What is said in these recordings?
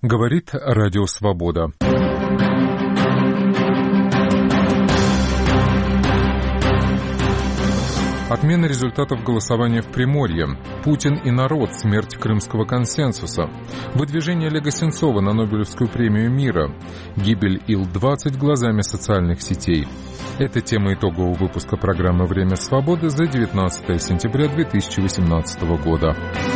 Говорит Радио Свобода. Отмена результатов голосования в Приморье. Путин и народ. Смерть крымского консенсуса. Выдвижение Олега Сенцова на Нобелевскую премию мира. Гибель Ил-20 глазами социальных сетей. Это тема итогового выпуска программы «Время свободы» за 19 сентября 2018 года.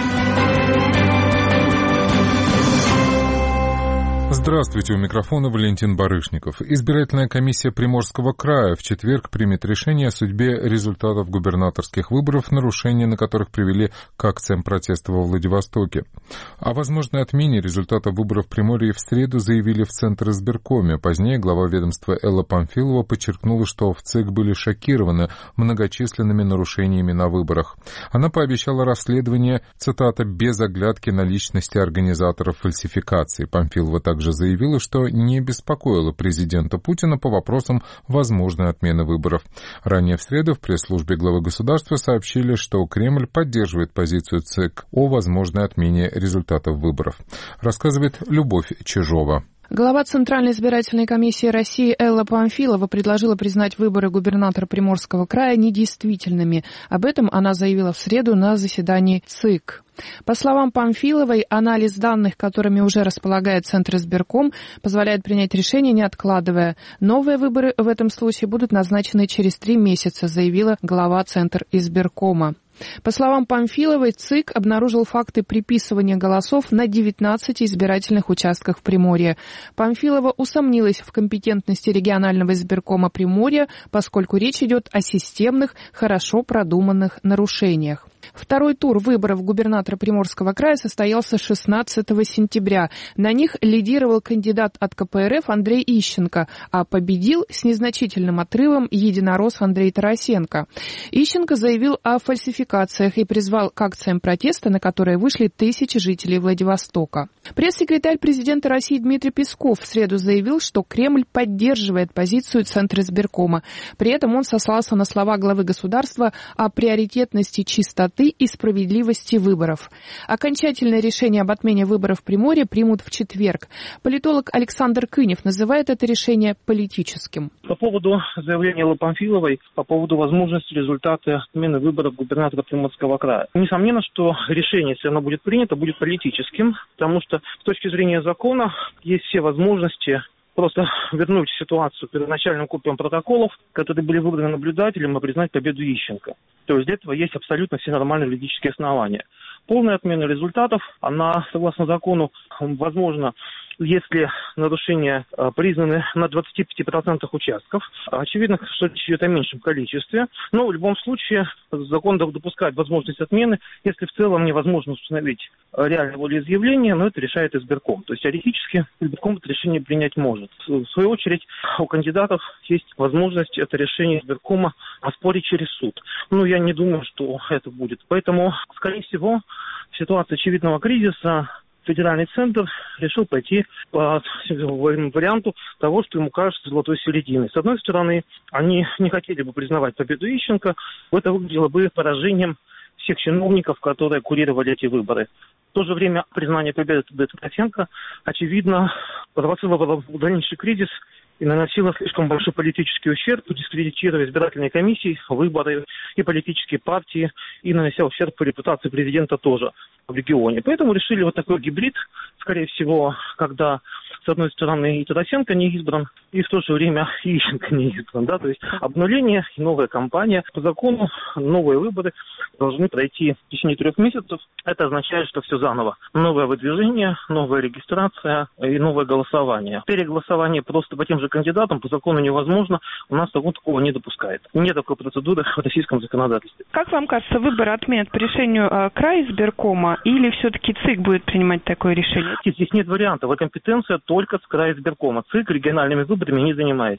Здравствуйте, у микрофона Валентин Барышников. Избирательная комиссия Приморского края в четверг примет решение о судьбе результатов губернаторских выборов, нарушения на которых привели к акциям протеста во Владивостоке. О возможной отмене результатов выборов в Приморье в среду заявили в Центризбиркоме. Позднее глава ведомства Элла Памфилова подчеркнула, что в ЦИК были шокированы многочисленными нарушениями на выборах. Она пообещала расследование, цитата, «без оглядки на личности организаторов фальсификации». Памфилова также заявила, что не беспокоила президента Путина по вопросам возможной отмены выборов. Ранее в среду в пресс-службе главы государства сообщили, что Кремль поддерживает позицию ЦИК о возможной отмене результатов выборов. Рассказывает Любовь Чижова. Глава Центральной избирательной комиссии России Элла Памфилова предложила признать выборы губернатора Приморского края недействительными. Об этом она заявила в среду на заседании ЦИК. По словам Памфиловой, анализ данных, которыми уже располагает Центризбирком, позволяет принять решение, не откладывая. Новые выборы в этом случае будут назначены через 3 месяца, заявила глава Центризбиркома. По словам Памфиловой, ЦИК обнаружил факты приписывания голосов на 19 избирательных участках в Приморье. Памфилова усомнилась в компетентности регионального избиркома Приморья, поскольку речь идет о системных, хорошо продуманных нарушениях. Второй тур выборов губернатора Приморского края состоялся 16 сентября. На них лидировал кандидат от КПРФ Андрей Ищенко, а победил с незначительным отрывом единорос Андрей Тарасенко. Ищенко заявил о фальсификациях и призвал к акциям протеста, на которые вышли тысячи жителей Владивостока. Пресс-секретарь президента России Дмитрий Песков в среду заявил, что Кремль поддерживает позицию Центризбиркома. При этом он сослался на слова главы государства о приоритетности чистоты и справедливости выборов. Окончательное решение об отмене выборов в Приморье примут в четверг. Политолог Александр Кынев называет это решение политическим. По поводу заявления Эллы Памфиловой, по поводу возможности результата отмены выборов губернатора Приморского края. Несомненно, что решение, если оно будет принято, будет политическим, потому что с точки зрения закона есть все возможности просто вернуть ситуацию к первоначальным копиям протоколов, которые были выбраны наблюдателем, и признать победу Ищенко. То есть для этого есть абсолютно все нормальные юридические основания. Полная отмена результатов, она, согласно закону, возможно, если нарушения признаны на 25% участков. Очевидно, что речь идет о меньшем количестве. Но в любом случае закон допускает возможность отмены, если в целом невозможно установить реальное волеизъявление, но это решает избирком. То есть теоретически избирком это решение принять может. В свою очередь у кандидатов есть возможность это решение избиркома оспорить через суд. Но я не думаю, что это будет. Поэтому, скорее всего, в ситуации очевидного кризиса федеральный центр решил пойти по варианту того, что ему кажется золотой серединой. С одной стороны, они не хотели бы признавать победу Ищенко, это выглядело бы поражением всех чиновников, которые курировали эти выборы. В то же время признание победы Тарасенко, очевидно, провоцировало дальнейший кризис и наносила слишком большой политический ущерб, дискредитируя избирательные комиссии, выборы и политические партии, и нанеся ущерб по репутации президента тоже в регионе. Поэтому решили вот такой гибрид, скорее всего, когда с одной стороны и Тарасенко не избран, и в то же время Ищенко не избран. Да? То есть обнуление и новая кампания. По закону новые выборы должны пройти в течение 3 месяцев. Это означает, что все заново. Новое выдвижение, новая регистрация и новое голосование. Переголосование просто по тем же кандидатам по закону невозможно. У нас такого не допускает. Нет такой процедуры в российском законодательстве. Как вам кажется, выборы отменят по решению крайизбиркома или все-таки ЦИК будет принимать такое решение? Здесь нет вариантов. Компетенция только с крайизбиркома. ЦИК региональными выборами не занимается.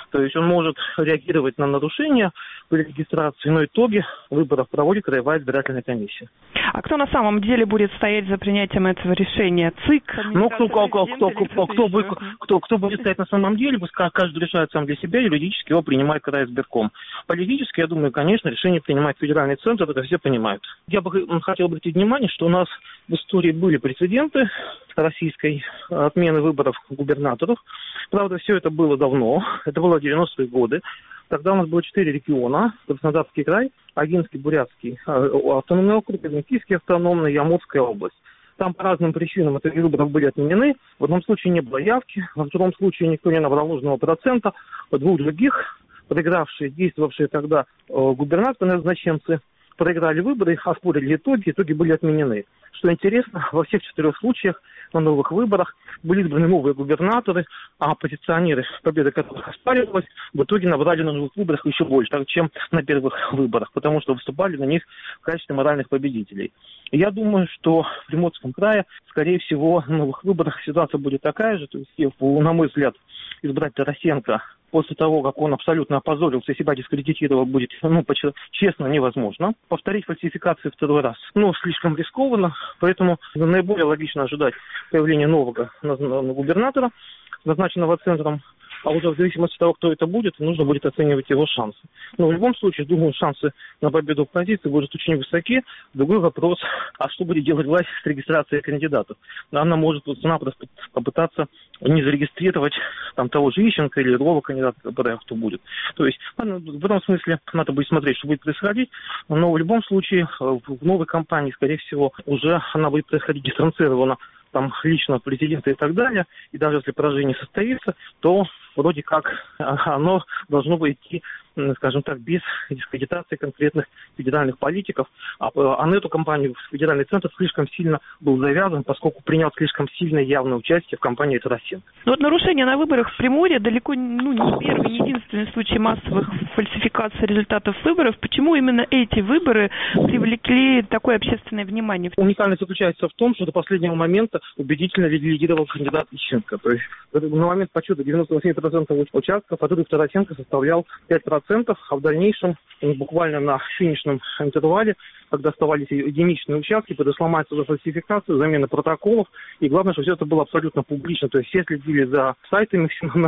То есть он может реагировать на нарушения при регистрации, но итоги выборов проводит Краевая избирательная комиссия. А кто на самом деле будет стоять за принятием этого решения? ЦИК? Ну, кто будет стоять на самом деле, пускай каждый решает сам для себя, юридически его принимает Крайизбирком. Политически, я думаю, конечно, решение принимает федеральный центр, это все понимают. Я бы хотел обратить внимание, что у нас в истории были прецеденты российской отмены выборов губернаторов. Правда, все это было давно, это было в 90-е годы. Тогда у нас было 4 региона: Краснодарский край, Агинский, Бурятский автономный округ, Кийский автономный и Амурская область. Там по разным причинам эти выборы были отменены. В одном случае не было явки, во втором случае никто не набрал нужного процента. В двух других проигравшие, действовавшие тогда губернаторы, назначенцы, проиграли выборы, оспорили итоги были отменены. Что интересно, во всех 4 случаях на новых выборах были избраны новые губернаторы, а оппозиционеры, победа которых оспаривалась, в итоге набрали на новых выборах еще больше, чем на первых выборах, потому что выступали на них в качестве моральных победителей. И я думаю, что в Приморском крае, скорее всего, на новых выборах ситуация будет такая же. То есть, на мой взгляд, избрать Тарасенко после того, как он абсолютно опозорился и себя дискредитировал, будет, честно, невозможно. Повторить фальсификации второй раз, слишком рискованно, поэтому наиболее логично ожидать появления нового губернатора, назначенного центром, а уже в зависимости от того, кто это будет, нужно будет оценивать его шансы. Но в любом случае, думаю, шансы на победу оппозиции будут очень высоки. Другой вопрос, а что будет делать власть с регистрацией кандидатов? Она может просто-напросто попытаться не зарегистрировать того же Ищенко или другого кандидата, кто будет. То есть в этом смысле надо будет смотреть, что будет происходить. Но в любом случае в новой кампании, скорее всего, уже она будет происходить дистанцированно, лично президента и так далее. И даже если поражение состоится, то вроде как оно должно бы идти, скажем так, без дискредитации конкретных федеральных политиков. А на эту кампанию федеральный центр слишком сильно был завязан, поскольку принял слишком сильное явное участие в кампании Тарасенко. Нарушение на выборах в Приморье далеко не первый, не единственный случай массовых фальсификаций результатов выборов. Почему именно эти выборы привлекли такое общественное внимание? Уникальность заключается в том, что до последнего момента убедительно лидировал кандидат Ищенко. То есть на момент подсчета 98% участков, отрыв Тарасенко составлял 5%, а в дальнейшем, буквально на финишном интервале, когда оставались единичные участки, произошла массовая фальсификация, замена протоколов, и главное, что все это было абсолютно публично. То есть все следили за сайтами,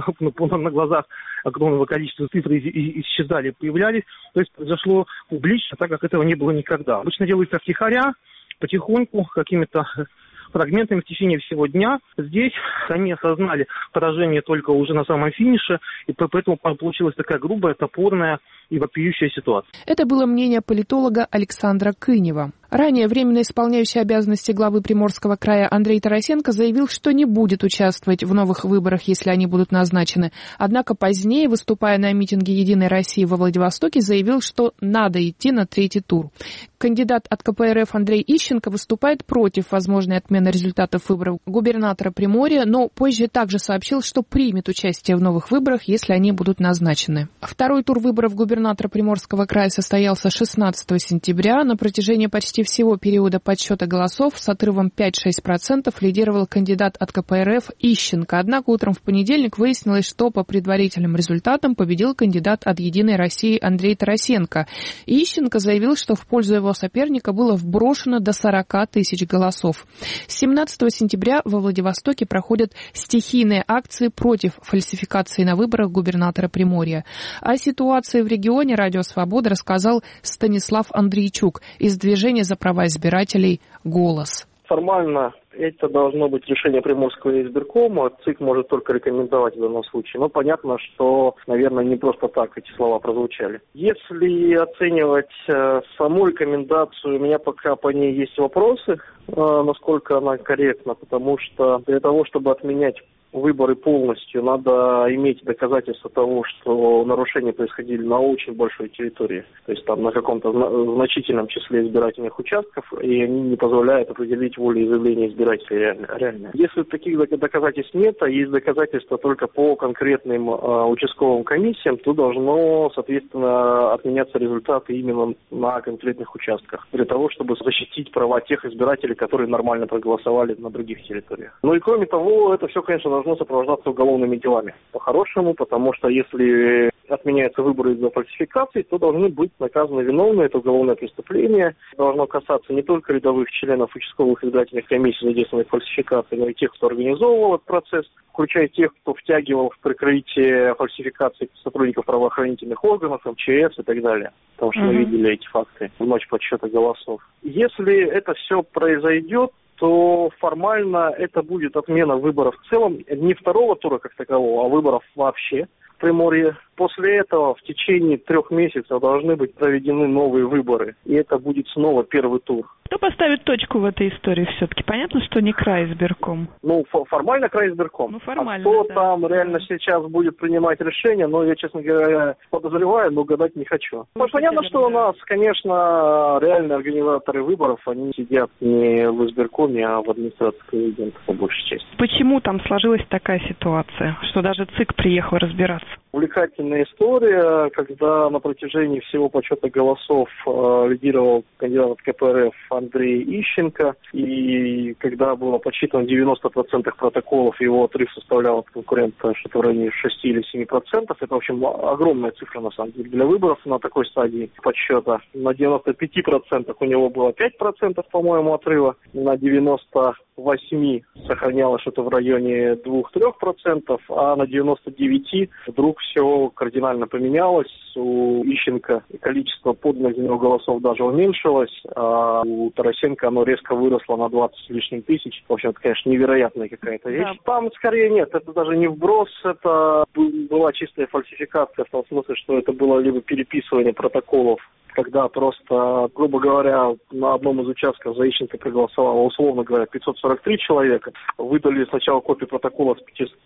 на глазах огромного количества цифр исчезали, появлялись. То есть произошло публично, так как этого не было никогда. Обычно делается втихаря, потихоньку, какими-то фрагментами в течение всего дня. Здесь они осознали поражение только уже на самом финише, и поэтому получилась такая грубая, топорная и вопиющая ситуация. Это было мнение политолога Александра Кынева. Ранее временно исполняющий обязанности главы Приморского края Андрей Тарасенко заявил, что не будет участвовать в новых выборах, если они будут назначены. Однако позднее, выступая на митинге «Единой России» во Владивостоке, заявил, что надо идти на 3-й тур. Кандидат от КПРФ Андрей Ищенко выступает против возможной отмены результатов выборов губернатора Приморья, но позже также сообщил, что примет участие в новых выборах, если они будут назначены. Второй тур выборов губернатора Приморского края состоялся 16 сентября. На протяжении почти всего периода подсчета голосов с отрывом 5-6% лидировал кандидат от КПРФ Ищенко. Однако утром в понедельник выяснилось, что по предварительным результатам победил кандидат от «Единой России» Андрей Тарасенко. Ищенко заявил, что в пользу его соперника было вброшено до 40 тысяч голосов. С 17 сентября во Владивостоке проходят стихийные акции против фальсификации на выборах губернатора Приморья. О ситуации в регионе «Радио Свобода» рассказал Станислав Андрейчук из движения за права избирателей «Голос». Формально это должно быть решение Приморского избиркома. ЦИК может только рекомендовать в данном случае. Но понятно, что, наверное, не просто так эти слова прозвучали. Если оценивать саму рекомендацию, у меня пока по ней есть вопросы, насколько она корректна, потому что для того, чтобы отменять выборы полностью, надо иметь доказательства того, что нарушения происходили на очень большой территории, то есть на каком-то значительном числе избирательных участков, и они не позволяют определить волеизъявление избирателей реально. Если таких доказательств нет, а есть доказательства только по конкретным участковым комиссиям, то должно, соответственно, отменяться результаты именно на конкретных участках, для того, чтобы защитить права тех избирателей, которые нормально проголосовали на других территориях. Ну и кроме того, это все, конечно, должно должно сопровождаться уголовными делами. По-хорошему, потому что если отменяются выборы из-за фальсификаций, то должны быть наказаны виновные. Это уголовное преступление. Должно касаться не только рядовых членов участковых избирательных комиссий, задействованных в фальсификации, но и тех, кто организовывал этот процесс, включая тех, кто втягивал в прикрытие фальсификаций сотрудников правоохранительных органов, МЧС и так далее. Потому что мы видели эти факты в ночь подсчета голосов. Если это все произойдет, то формально это будет отмена выборов в целом, не второго тура как такового, а выборов вообще в Приморье. После этого в течение 3 месяцев должны быть проведены новые выборы. И это будет снова первый тур. Кто поставит точку в этой истории все-таки? Понятно, что не крайизбирком. Формально крайизбирком. Формально, а кто там реально сейчас будет принимать решение, я, честно говоря, подозреваю, но гадать не хочу. Понятно, что у нас, конечно, реальные организаторы выборов, они сидят не в избиркоме, а в администрации президента, по большей части. Почему там сложилась такая ситуация, что даже ЦИК приехал разбираться? Увлекательная история, когда на протяжении всего подсчета голосов лидировал кандидат от КПРФ Андрей Ищенко, и когда было подсчитано 90% протоколов, его отрыв составлял от конкурента что-то в районе 6 или 7%. Это, в общем, огромная цифра, на самом деле, для выборов на такой стадии подсчета. На 95% у него было 5%, по-моему, отрыва, на 98% сохранялось что-то в районе 2-3%, а на 99% вдруг все кардинально поменялось. У Ищенко количество поданных за него голосов даже уменьшилось, а у Тарасенко оно резко выросло на 20 с лишним тысяч. В общем, это, конечно, невероятная какая-то вещь. Да. Там скорее нет, это даже не вброс, это была чистая фальсификация в том смысле, что это было либо переписывание протоколов, когда просто, грубо говоря, на одном из участков за Ищенко проголосовало, условно говоря, 543 человека. Выдали сначала копию протокола с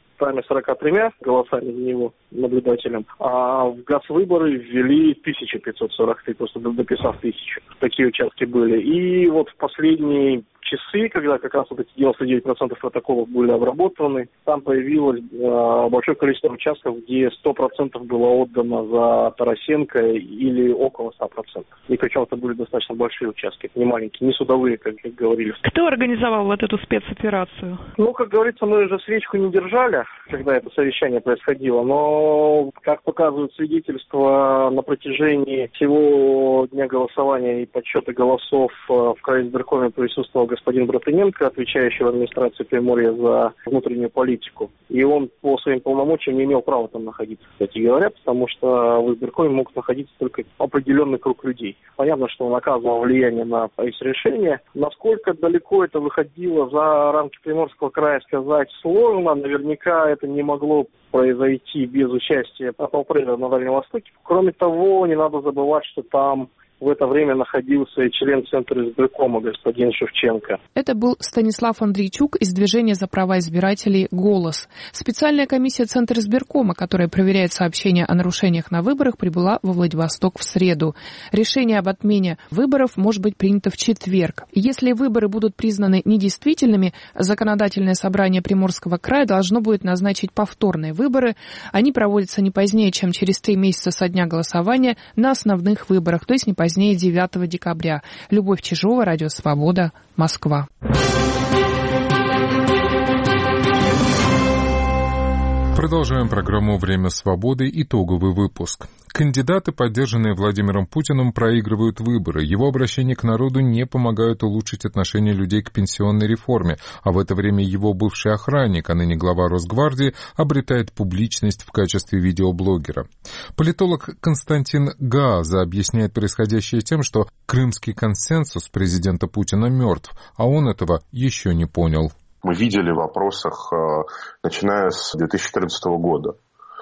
543 голосами за него, наблюдателям, а в ГАС-выборы ввели 1543, просто дописав 1000. Такие участки были. И вот в последние часы, когда как раз вот эти 99% протоколов были обработаны, там появилось большое количество участков, где 100% было отдано за Тарасенко или около 100%. И причем это были достаточно большие участки, не маленькие, не судовые, как говорили. Кто организовал вот эту спецоперацию? Как говорится, мы же свечку не держали, когда это совещание происходило, но, как показывают свидетельства, на протяжении всего дня голосования и подсчета голосов в крайизбиркоме присутствовал господин Братыненко, отвечающий в администрации Приморья за внутреннюю политику. И он по своим полномочиям не имел права там находиться, кстати говоря, потому что в избиркоме мог находиться только определенный круг людей. Понятно, что он оказывал влияние на эти решения. Насколько далеко это выходило за рамки Приморского края, сказать сложно. Наверняка это не могло произойти без участия полпреда на Дальнем Востоке. Кроме того, не надо забывать, что там в это время находился и член Центра избиркома господин Шевченко. Это был Станислав Андрейчук из движения за права избирателей «Голос». Специальная комиссия Центра избиркома, которая проверяет сообщения о нарушениях на выборах, прибыла во Владивосток в среду. Решение об отмене выборов может быть принято в четверг. Если выборы будут признаны недействительными, законодательное собрание Приморского края должно будет назначить повторные выборы. Они проводятся не позднее, чем через 3 месяца со дня голосования на основных выборах, то есть не позднее 9 декабря. Любовь Чижова, Радио Свобода, Москва. Продолжаем программу «Время свободы». Итоговый выпуск. Кандидаты, поддержанные Владимиром Путиным, проигрывают выборы. Его обращения к народу не помогают улучшить отношение людей к пенсионной реформе, а в это время его бывший охранник, а ныне глава Росгвардии, обретает публичность в качестве видеоблогера. Политолог Константин Гааза объясняет происходящее тем, что крымский консенсус президента Путина мертв, а он этого еще не понял. Мы видели в опросах, начиная с 2014 года,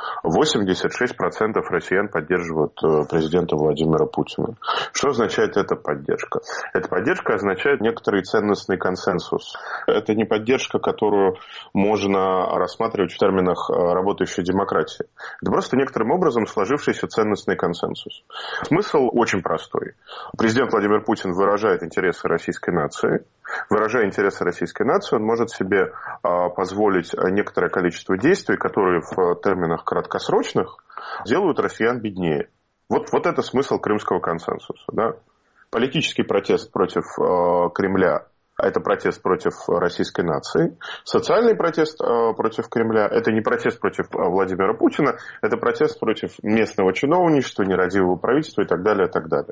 86% россиян поддерживают президента Владимира Путина. Что означает эта поддержка? Эта поддержка означает некоторый ценностный консенсус. Это не поддержка, которую можно рассматривать в терминах работающей демократии. Это просто некоторым образом сложившийся ценностный консенсус. Смысл очень простой. Президент Владимир Путин выражает интересы российской нации. Выражая интересы российской нации, он может себе позволить некоторое количество действий, которые в терминах краткосрочных делают россиян беднее. Вот это смысл крымского консенсуса. Да? Политический протест против Кремля Это протест против российской нации. Социальный протест против Кремля – это не протест против Владимира Путина, это протест против местного чиновничества, нерадивого правительства и так далее, и так далее.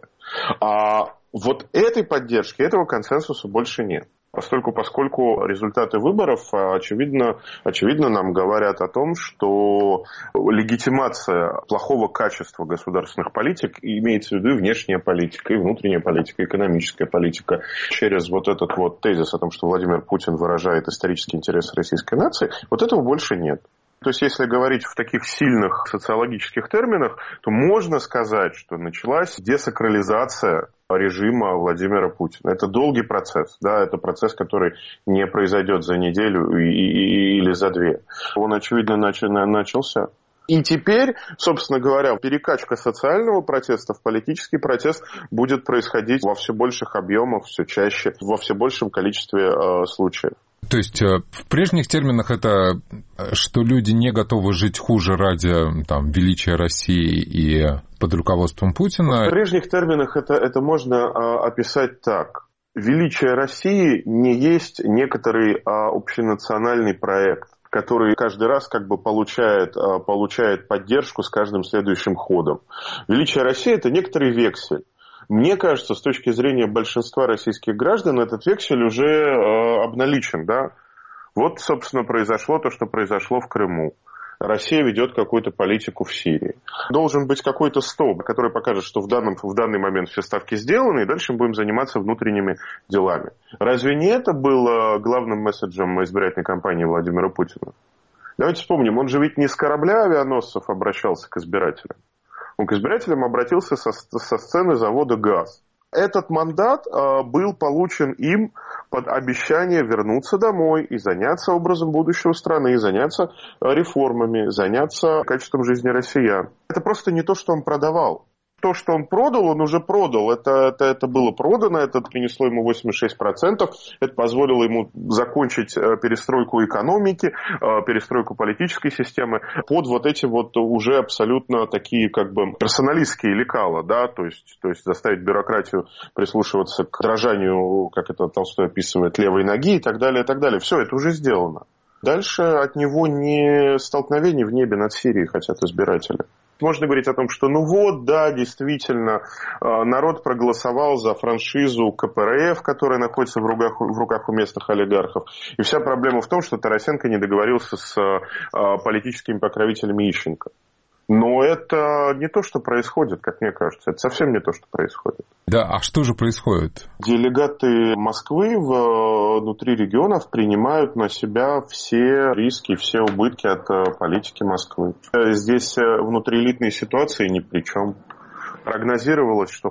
А вот этой поддержки, этого консенсуса больше нет. Поскольку результаты выборов, очевидно, нам говорят о том, что легитимация плохого качества государственных политик, имеется в виду и внешняя политика, и внутренняя политика, и экономическая политика, через вот этот вот тезис о том, что Владимир Путин выражает исторические интересы российской нации, вот этого больше нет. То есть, если говорить в таких сильных социологических терминах, то можно сказать, что началась десакрализация режима Владимира Путина. Это долгий процесс, да, это процесс, который не произойдет за неделю или за две. Он, очевидно, начался. И теперь, собственно говоря, перекачка социального протеста в политический протест будет происходить во все больших объемах, все чаще, во все большем количестве случаев. То есть в прежних терминах это, что люди не готовы жить хуже ради величия России и под руководством Путина. В прежних терминах это можно описать так. Величие России не есть некоторый общенациональный проект, который каждый раз получает поддержку с каждым следующим ходом. Величие России – это некоторый вексель. Мне кажется, с точки зрения большинства российских граждан, этот вексель уже обналичен. Да? Вот, собственно, произошло то, что произошло в Крыму. Россия ведет какую-то политику в Сирии. Должен быть какой-то столб, который покажет, что в данный момент все ставки сделаны, и дальше мы будем заниматься внутренними делами. Разве не это было главным месседжем избирательной кампании Владимира Путина? Давайте вспомним, он же ведь не с корабля авианосцев обращался к избирателям. Он к избирателям обратился со сцены завода «ГАЗ». Этот мандат был получен им под обещание вернуться домой и заняться образом будущего страны, заняться реформами, заняться качеством жизни россиян. Это просто не то, что он продавал. То, что он продал, он уже продал. Это было продано, это принесло ему 86%. Это позволило ему закончить перестройку экономики, перестройку политической системы под вот эти вот уже абсолютно такие персоналистские лекала, да, то есть заставить бюрократию прислушиваться к дрожанию, как это Толстой описывает, левой ноги и так далее, и так далее. Все, это уже сделано. Дальше от него не столкновений в небе над Сирией хотят избиратели. Можно говорить о том, что действительно, народ проголосовал за франшизу КПРФ, которая находится в руках у местных олигархов. И вся проблема в том, что Тарасенко не договорился с политическими покровителями Ищенко. Но это не то, что происходит, как мне кажется. Это совсем не то, что происходит. Да, а что же происходит? Делегаты Москвы внутри регионов принимают на себя все риски, все убытки от политики Москвы. Здесь внутриэлитные ситуации ни при чем. Прогнозировалось, что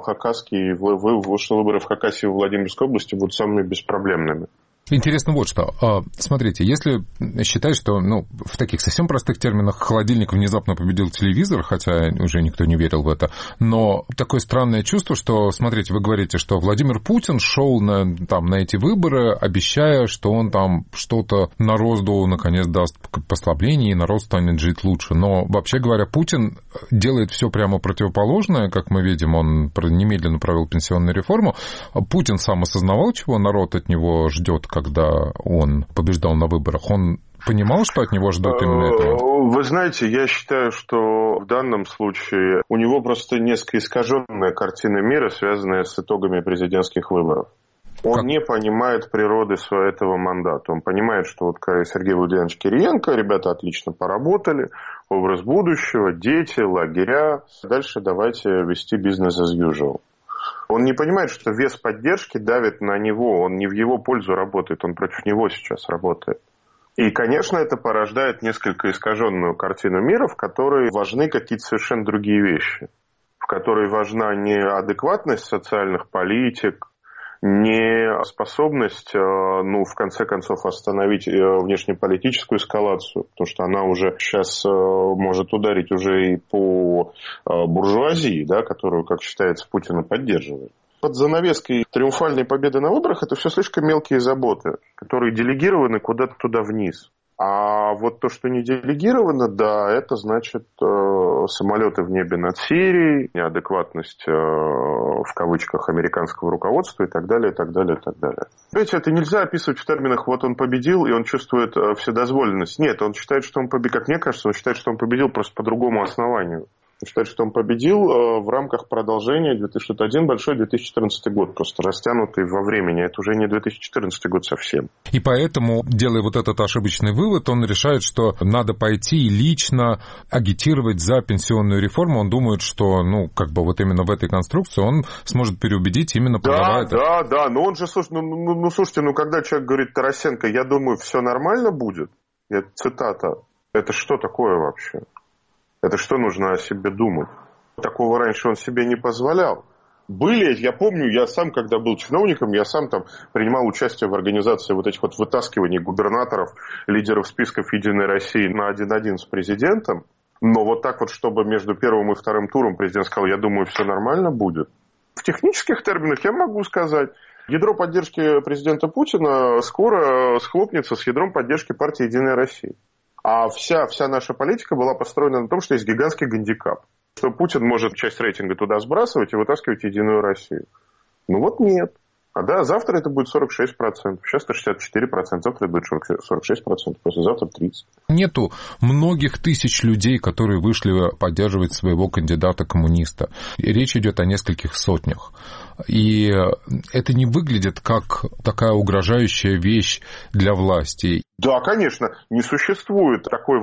выборы в Хакасии и Владимирской области будут самыми беспроблемными. Интересно вот что. Смотрите, если считать, что в таких совсем простых терминах холодильник внезапно победил телевизор, хотя уже никто не верил в это, но такое странное чувство, что, смотрите, вы говорите, что Владимир Путин шел на эти выборы, обещая, что он что-то народу наконец даст послабление, и народ станет жить лучше. Но, вообще говоря, Путин делает все прямо противоположное, как мы видим, он немедленно провел пенсионную реформу. Путин сам осознавал, чего народ от него ждет, когда он побеждал на выборах. Он понимал, что от него ждут именно этого? Вы знаете, я считаю, что в данном случае у него просто несколько искаженная картина мира, связанная с итогами президентских выборов. Он не понимает природы этого мандата. Он понимает, что Сергей Владимирович Кириенко, ребята отлично поработали, образ будущего, дети, лагеря. Дальше давайте вести бизнес as usual. Он не понимает, что вес поддержки давит на него, он не в его пользу работает, он против него сейчас работает. И, конечно, это порождает несколько искаженную картину мира, в которой важны какие-то совершенно другие вещи, в которой важна не адекватность социальных политик, не способность, в конце концов, остановить внешнеполитическую эскалацию, потому что она уже сейчас может ударить уже и по буржуазии, да, которую, как считается, Путин поддерживает. Под занавеской триумфальной победы на выборах это все слишком мелкие заботы, которые делегированы куда-то туда вниз. А вот то, что не делегировано, да, это значит самолеты в небе над Сирией, неадекватность в кавычках американского руководства и так далее, и так далее, и так далее. Видите, это нельзя описывать в терминах «вот он победил, и он чувствует вседозволенность». Нет, он считает, что он победил, как мне кажется, он считает, что он победил просто по другому основанию. Он считает, что он победил в рамках продолжения 2001 большой 2014 год, просто растянутый во времени. Это уже не 2014 год совсем. И поэтому, делая вот этот ошибочный вывод, он решает, что надо пойти и лично агитировать за пенсионную реформу. Он думает, что, вот именно в этой конструкции он сможет переубедить именно продавая это. Да, но он же, слушайте, когда человек говорит: Тарасенко, я думаю, все нормально будет, это цитата, это что такое вообще? Это что нужно о себе думать? Такого раньше он себе не позволял. Я помню, я сам, когда был чиновником, я сам там принимал участие в организации вот этих вот вытаскиваний губернаторов, лидеров списков «Единой России» на 1-1 с президентом. Но вот так вот, чтобы между первым и вторым туром президент сказал: я думаю, все нормально будет. В технических терминах я могу сказать: ядро поддержки президента Путина скоро схлопнется с ядром поддержки партии «Единая Россия». А вся наша политика была построена на том, что есть гигантский гандикап. Что Путин может часть рейтинга туда сбрасывать и вытаскивать «Единую Россию». Нет. Завтра это будет 46%, сейчас это 64%, завтра это будет 46%, послезавтра 30%. Нету многих тысяч людей, которые вышли поддерживать своего кандидата-коммуниста. И речь идет о нескольких сотнях. И это не выглядит как такая угрожающая вещь для власти. Да, конечно, не существует такой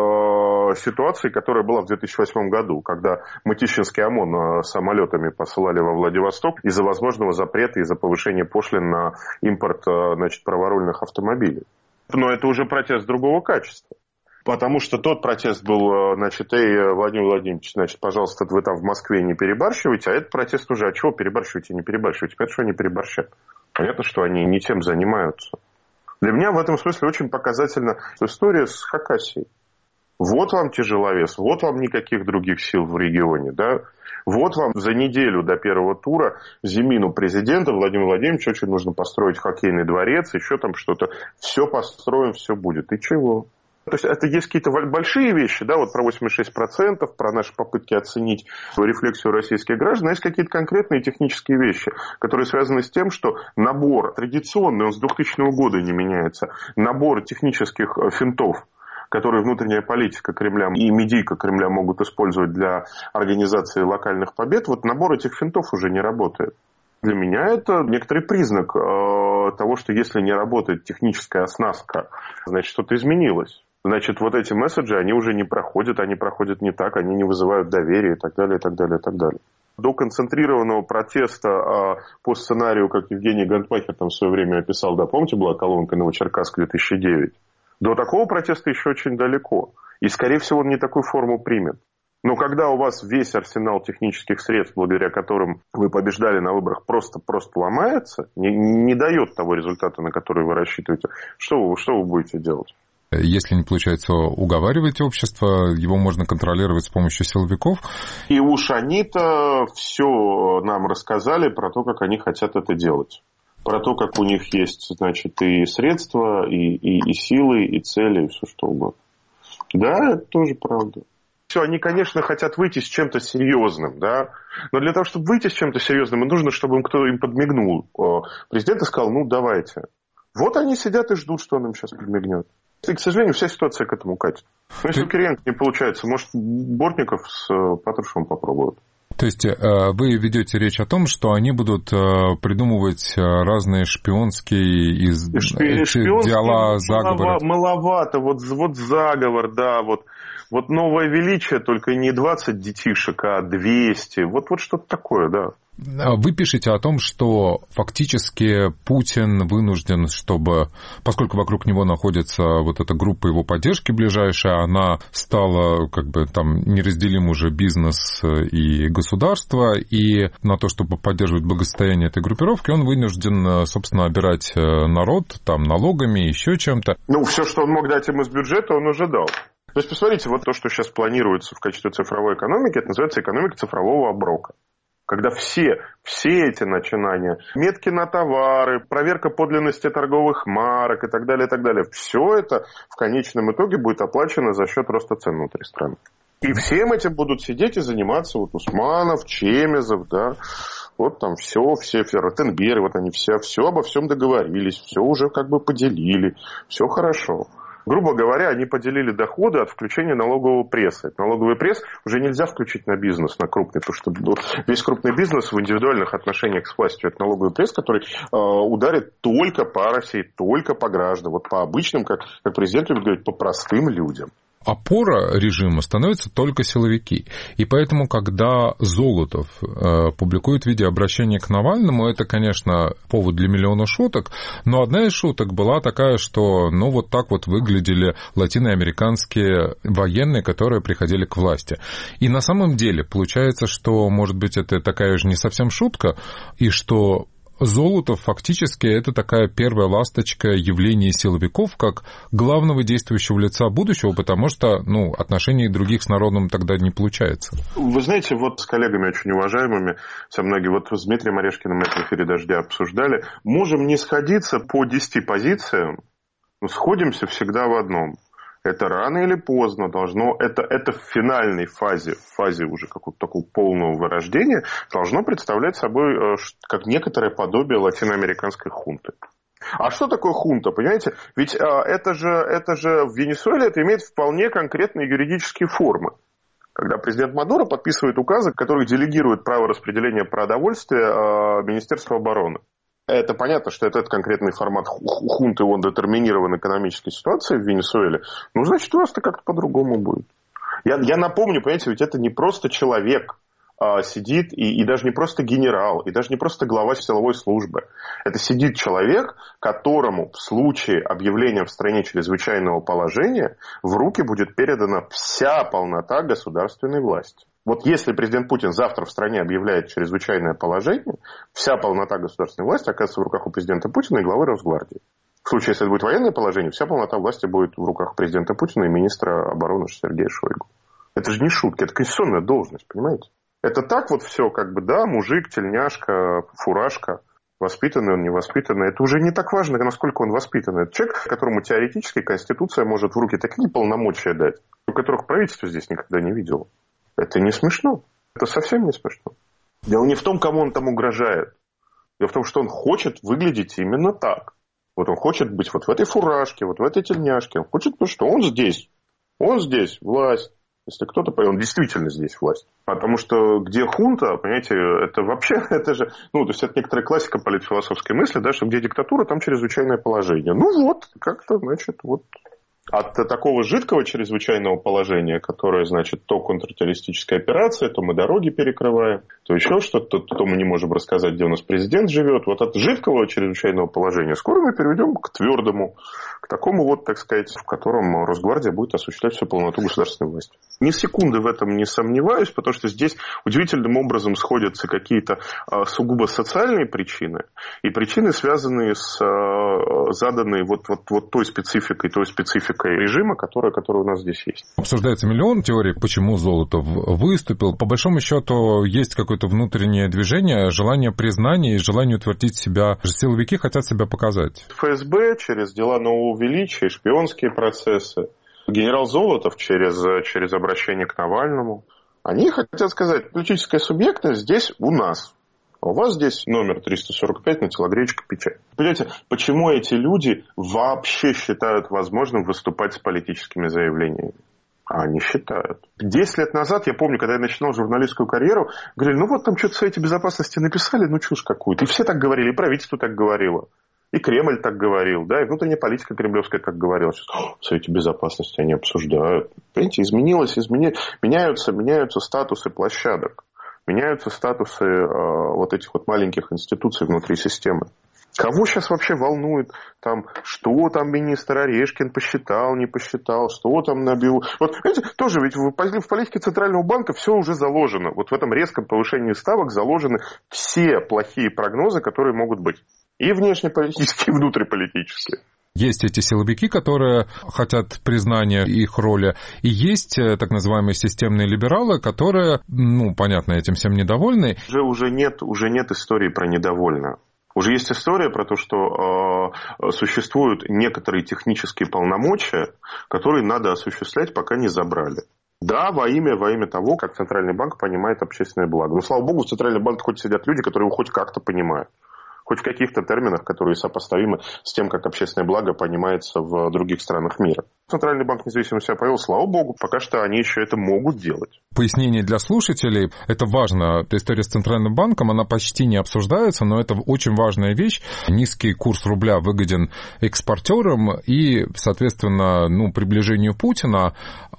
ситуации, которая была в 2008 году, когда Мытищинский ОМОН самолетами посылали во Владивосток из-за возможного запрета, из-за повышения пошлин на импорт праворульных автомобилей. Но это уже протест другого качества. Потому что тот протест был, Владимир Владимирович, пожалуйста, вы там в Москве не перебарщивайте, а этот протест уже: а чего перебарщивайте, не перебарщивайте? Понятно, что они переборщат. Понятно, что они не тем занимаются. Для меня в этом смысле очень показательна история с Хакасией. Вот вам тяжеловес, вот вам никаких других сил в регионе, да? Вот вам за неделю до первого тура Зимину президента Владимира Владимировича очень нужно построить хоккейный дворец, еще там что-то. Все построим, все будет. И чего? То есть это есть какие-то большие вещи, да, вот про 86%, про наши попытки оценить рефлексию российских граждан, а есть какие-то конкретные технические вещи, которые связаны с тем, что набор традиционный, он с 2000 года не меняется, набор технических финтов, которые внутренняя политика Кремля и медийка Кремля могут использовать для организации локальных побед, набор этих финтов уже не работает. Для меня это некоторый признак того, что если не работает техническая оснастка, значит, что-то изменилось. Значит, эти месседжи, они уже не проходят, они проходят не так, они не вызывают доверия и так далее, и так далее, и так далее. До концентрированного протеста по сценарию, как Евгений Гантмахер там в свое время описал, да, помните, была колонка «Новочеркасск 2009», до такого протеста еще очень далеко. И, скорее всего, он не такую форму примет. Но когда у вас весь арсенал технических средств, благодаря которым вы побеждали на выборах, просто ломается, не дает того результата, на который вы рассчитываете, что вы будете делать? Если не получается уговаривать общество, его можно контролировать с помощью силовиков. И уж они-то все нам рассказали про то, как они хотят это делать. Про то, как у них есть, и средства, и силы, и цели, и все что угодно. Да, это тоже правда. Все, они, конечно, хотят выйти с чем-то серьезным, да, но для того, чтобы выйти с чем-то серьезным, нужно, чтобы кто-то им подмигнул. Президент сказал: давайте. Вот они сидят и ждут, что он им сейчас подмигнет. И, к сожалению, вся ситуация к этому катит. Если у Кириенко не получается, может, Бортников с Патрушевым попробуют. То есть вы ведете речь о том, что они будут придумывать разные шпионские дела, заговоры? Маловато. Вот заговор, да, вот новое величие, только не 20 детишек, а 200. Вот что-то такое, да. Вы пишете о том, что фактически Путин вынужден, поскольку вокруг него находится эта группа его поддержки ближайшая, она стала неразделим уже бизнес и государство, и на то, чтобы поддерживать благосостояние этой группировки, он вынужден, собственно, обирать народ налогами, еще чем-то. Все, что он мог дать им из бюджета, он уже дал. То есть, посмотрите, то, что сейчас планируется в качестве цифровой экономики, это называется экономика цифрового оброка. Когда все эти начинания, метки на товары, проверка подлинности торговых марок и так далее, все это в конечном итоге будет оплачено за счет роста цен внутри страны. И всем этим будут сидеть и заниматься вот Усманов, Чемезов, да, вот там все Ротенберг, вот они все обо всем договорились, все уже как бы поделили, все хорошо. Грубо говоря, они поделили доходы от включения налогового пресса. Налоговый пресс уже нельзя включить на бизнес, на крупный, потому что весь крупный бизнес в индивидуальных отношениях с властью. Это налоговый пресс, который ударит только по России, только по гражданам. Вот по обычным, как президент любит говорить, по простым людям. Опора режима становятся только силовики. И поэтому, когда Золотов публикует видеообращение к Навальному, это, конечно, повод для миллиона шуток, но одна из шуток была такая, что вот так вот выглядели латиноамериканские военные, которые приходили к власти. И на самом деле получается, что, может быть, это такая же не совсем шутка, и что Золотов фактически это такая первая ласточка явления силовиков как главного действующего лица будущего, потому что отношений других с народом тогда не получается. Вы знаете, вот с коллегами очень уважаемыми, со многими, вот с Дмитрием Орешкиным мы в эфире «Дождя» обсуждали, можем не сходиться по 10 позициям, но сходимся всегда в одном. Это рано или поздно должно, это в финальной фазе уже какого-то такого полного вырождения, должно представлять собой как некоторое подобие латиноамериканской хунты. А что такое хунта, понимаете? Ведь это же в Венесуэле это имеет вполне конкретные юридические формы. Когда президент Мадуро подписывает указы, которые делегируют право распределения продовольствия Министерству обороны. Это понятно, что это конкретный формат хунты, он детерминирован экономической ситуацией в Венесуэле. Значит, у нас-то как-то по-другому будет. Я напомню, понимаете, ведь это не просто человек сидит, и даже не просто генерал, и даже не просто глава силовой службы. Это сидит человек, которому в случае объявления в стране чрезвычайного положения в руки будет передана вся полнота государственной власти. Вот если президент Путин завтра в стране объявляет чрезвычайное положение, вся полнота государственной власти оказывается в руках у президента Путина и главы Росгвардии. В случае, если это будет военное положение, вся полнота власти будет в руках президента Путина и министра обороны Сергея Шойгу. Это же не шутки, это конституционная должность, понимаете? Это так вот все, мужик, тельняшка, фуражка, воспитанный он, невоспитанный. Это уже не так важно, насколько он воспитанный. Это человек, которому теоретически Конституция может в руки такие полномочия дать, которых правительство здесь никогда не видело. Это не смешно. Это совсем не смешно. Дело не в том, кому он там угрожает. Дело в том, что он хочет выглядеть именно так. Вот он хочет быть вот в этой фуражке, вот в этой тельняшке. Он хочет, что он здесь. Он здесь, власть. Если кто-то, он действительно здесь власть. Потому что где хунта, понимаете, это вообще, это же, то есть это некоторая классика политфилософской мысли, да, что где диктатура, там чрезвычайное положение. Как-то, от такого жидкого чрезвычайного положения, которое, то контртеррористическая операция, то мы дороги перекрываем, то еще что-то, то мы не можем рассказать, где у нас президент живет. Вот от жидкого чрезвычайного положения скоро мы перейдем к твердому, к такому в котором Росгвардия будет осуществлять всю полноту государственной власти. Ни секунды в этом не сомневаюсь, потому что здесь удивительным образом сходятся какие-то сугубо социальные причины и причины, связанные с заданной вот той спецификой режима, которая у нас здесь есть. Обсуждается миллион теорий, почему Золотов выступил. По большому счету есть какое-то внутреннее движение, желание признания и желание утвердить себя. Силовики хотят себя показать. ФСБ через дела нового величия, шпионские процессы. Генерал Золотов через обращение к Навальному. Они хотят сказать, политическая субъектность здесь у нас. А у вас здесь номер 345 на телогречке печать. Понимаете, почему эти люди вообще считают возможным выступать с политическими заявлениями? А они считают. 10 лет назад, я помню, когда я начинал журналистскую карьеру, говорили, там что-то в Совете Безопасности написали, чушь какую-то. И все так говорили, и правительство так говорило. И Кремль так говорил, да, и внутренняя политика кремлевская так говорила. Сейчас в Совете Безопасности они обсуждают. Понимаете, меняются статусы площадок. Меняются статусы этих маленьких институций внутри системы. Кого сейчас вообще волнует, что там министр Орешкин посчитал, не посчитал, что там набил. Видите, тоже ведь в политике Центрального банка все уже заложено. В этом резком повышении ставок заложены все плохие прогнозы, которые могут быть. И внешнеполитические, и внутриполитические. Есть эти силовики, которые хотят признания их роли, и есть так называемые системные либералы, которые, понятно, этим всем недовольны. Уже нет истории про недовольно. Уже есть история про то, что существуют некоторые технические полномочия, которые надо осуществлять, пока не забрали. Да, во имя того, как Центральный банк понимает общественное благо. Но, слава богу, в Центральном банке хоть сидят люди, которые его хоть как-то понимают. Хоть в каких-то терминах, которые сопоставимы с тем, как общественное благо понимается в других странах мира. Центральный банк независимо себя повел, слава богу, пока что они еще это могут делать. Пояснение для слушателей, это важно. Эта история с Центральным банком, она почти не обсуждается, но это очень важная вещь. Низкий курс рубля выгоден экспортерам и, соответственно, приближению Путина,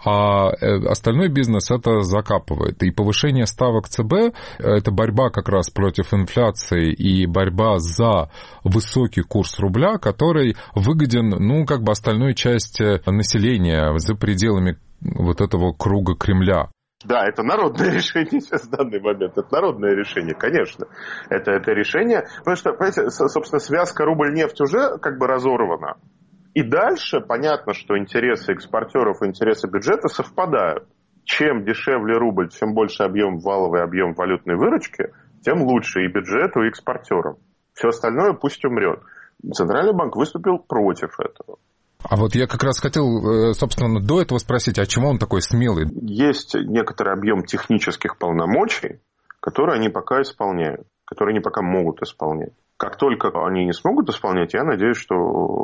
а остальной бизнес это закапывает. И повышение ставок ЦБ – это борьба как раз против инфляции и борьба за высокий курс рубля, который выгоден, остальной части населения за пределами вот этого круга Кремля. Да, это народное решение сейчас в данный момент. Это народное решение, конечно. Это решение, потому что, понимаете, собственно, связка рубль-нефть уже разорвана. И дальше понятно, что интересы экспортеров и интересы бюджета совпадают. Чем дешевле рубль, чем больше валовый объем валютной выручки, тем лучше и бюджету, и экспортерам. Все остальное пусть умрет. Центральный банк выступил против этого. А вот я как раз хотел, собственно, до этого спросить, а чему он такой смелый? Есть некоторый объем технических полномочий, которые они пока исполняют, которые они пока могут исполнять. Как только они не смогут исполнять, я надеюсь, что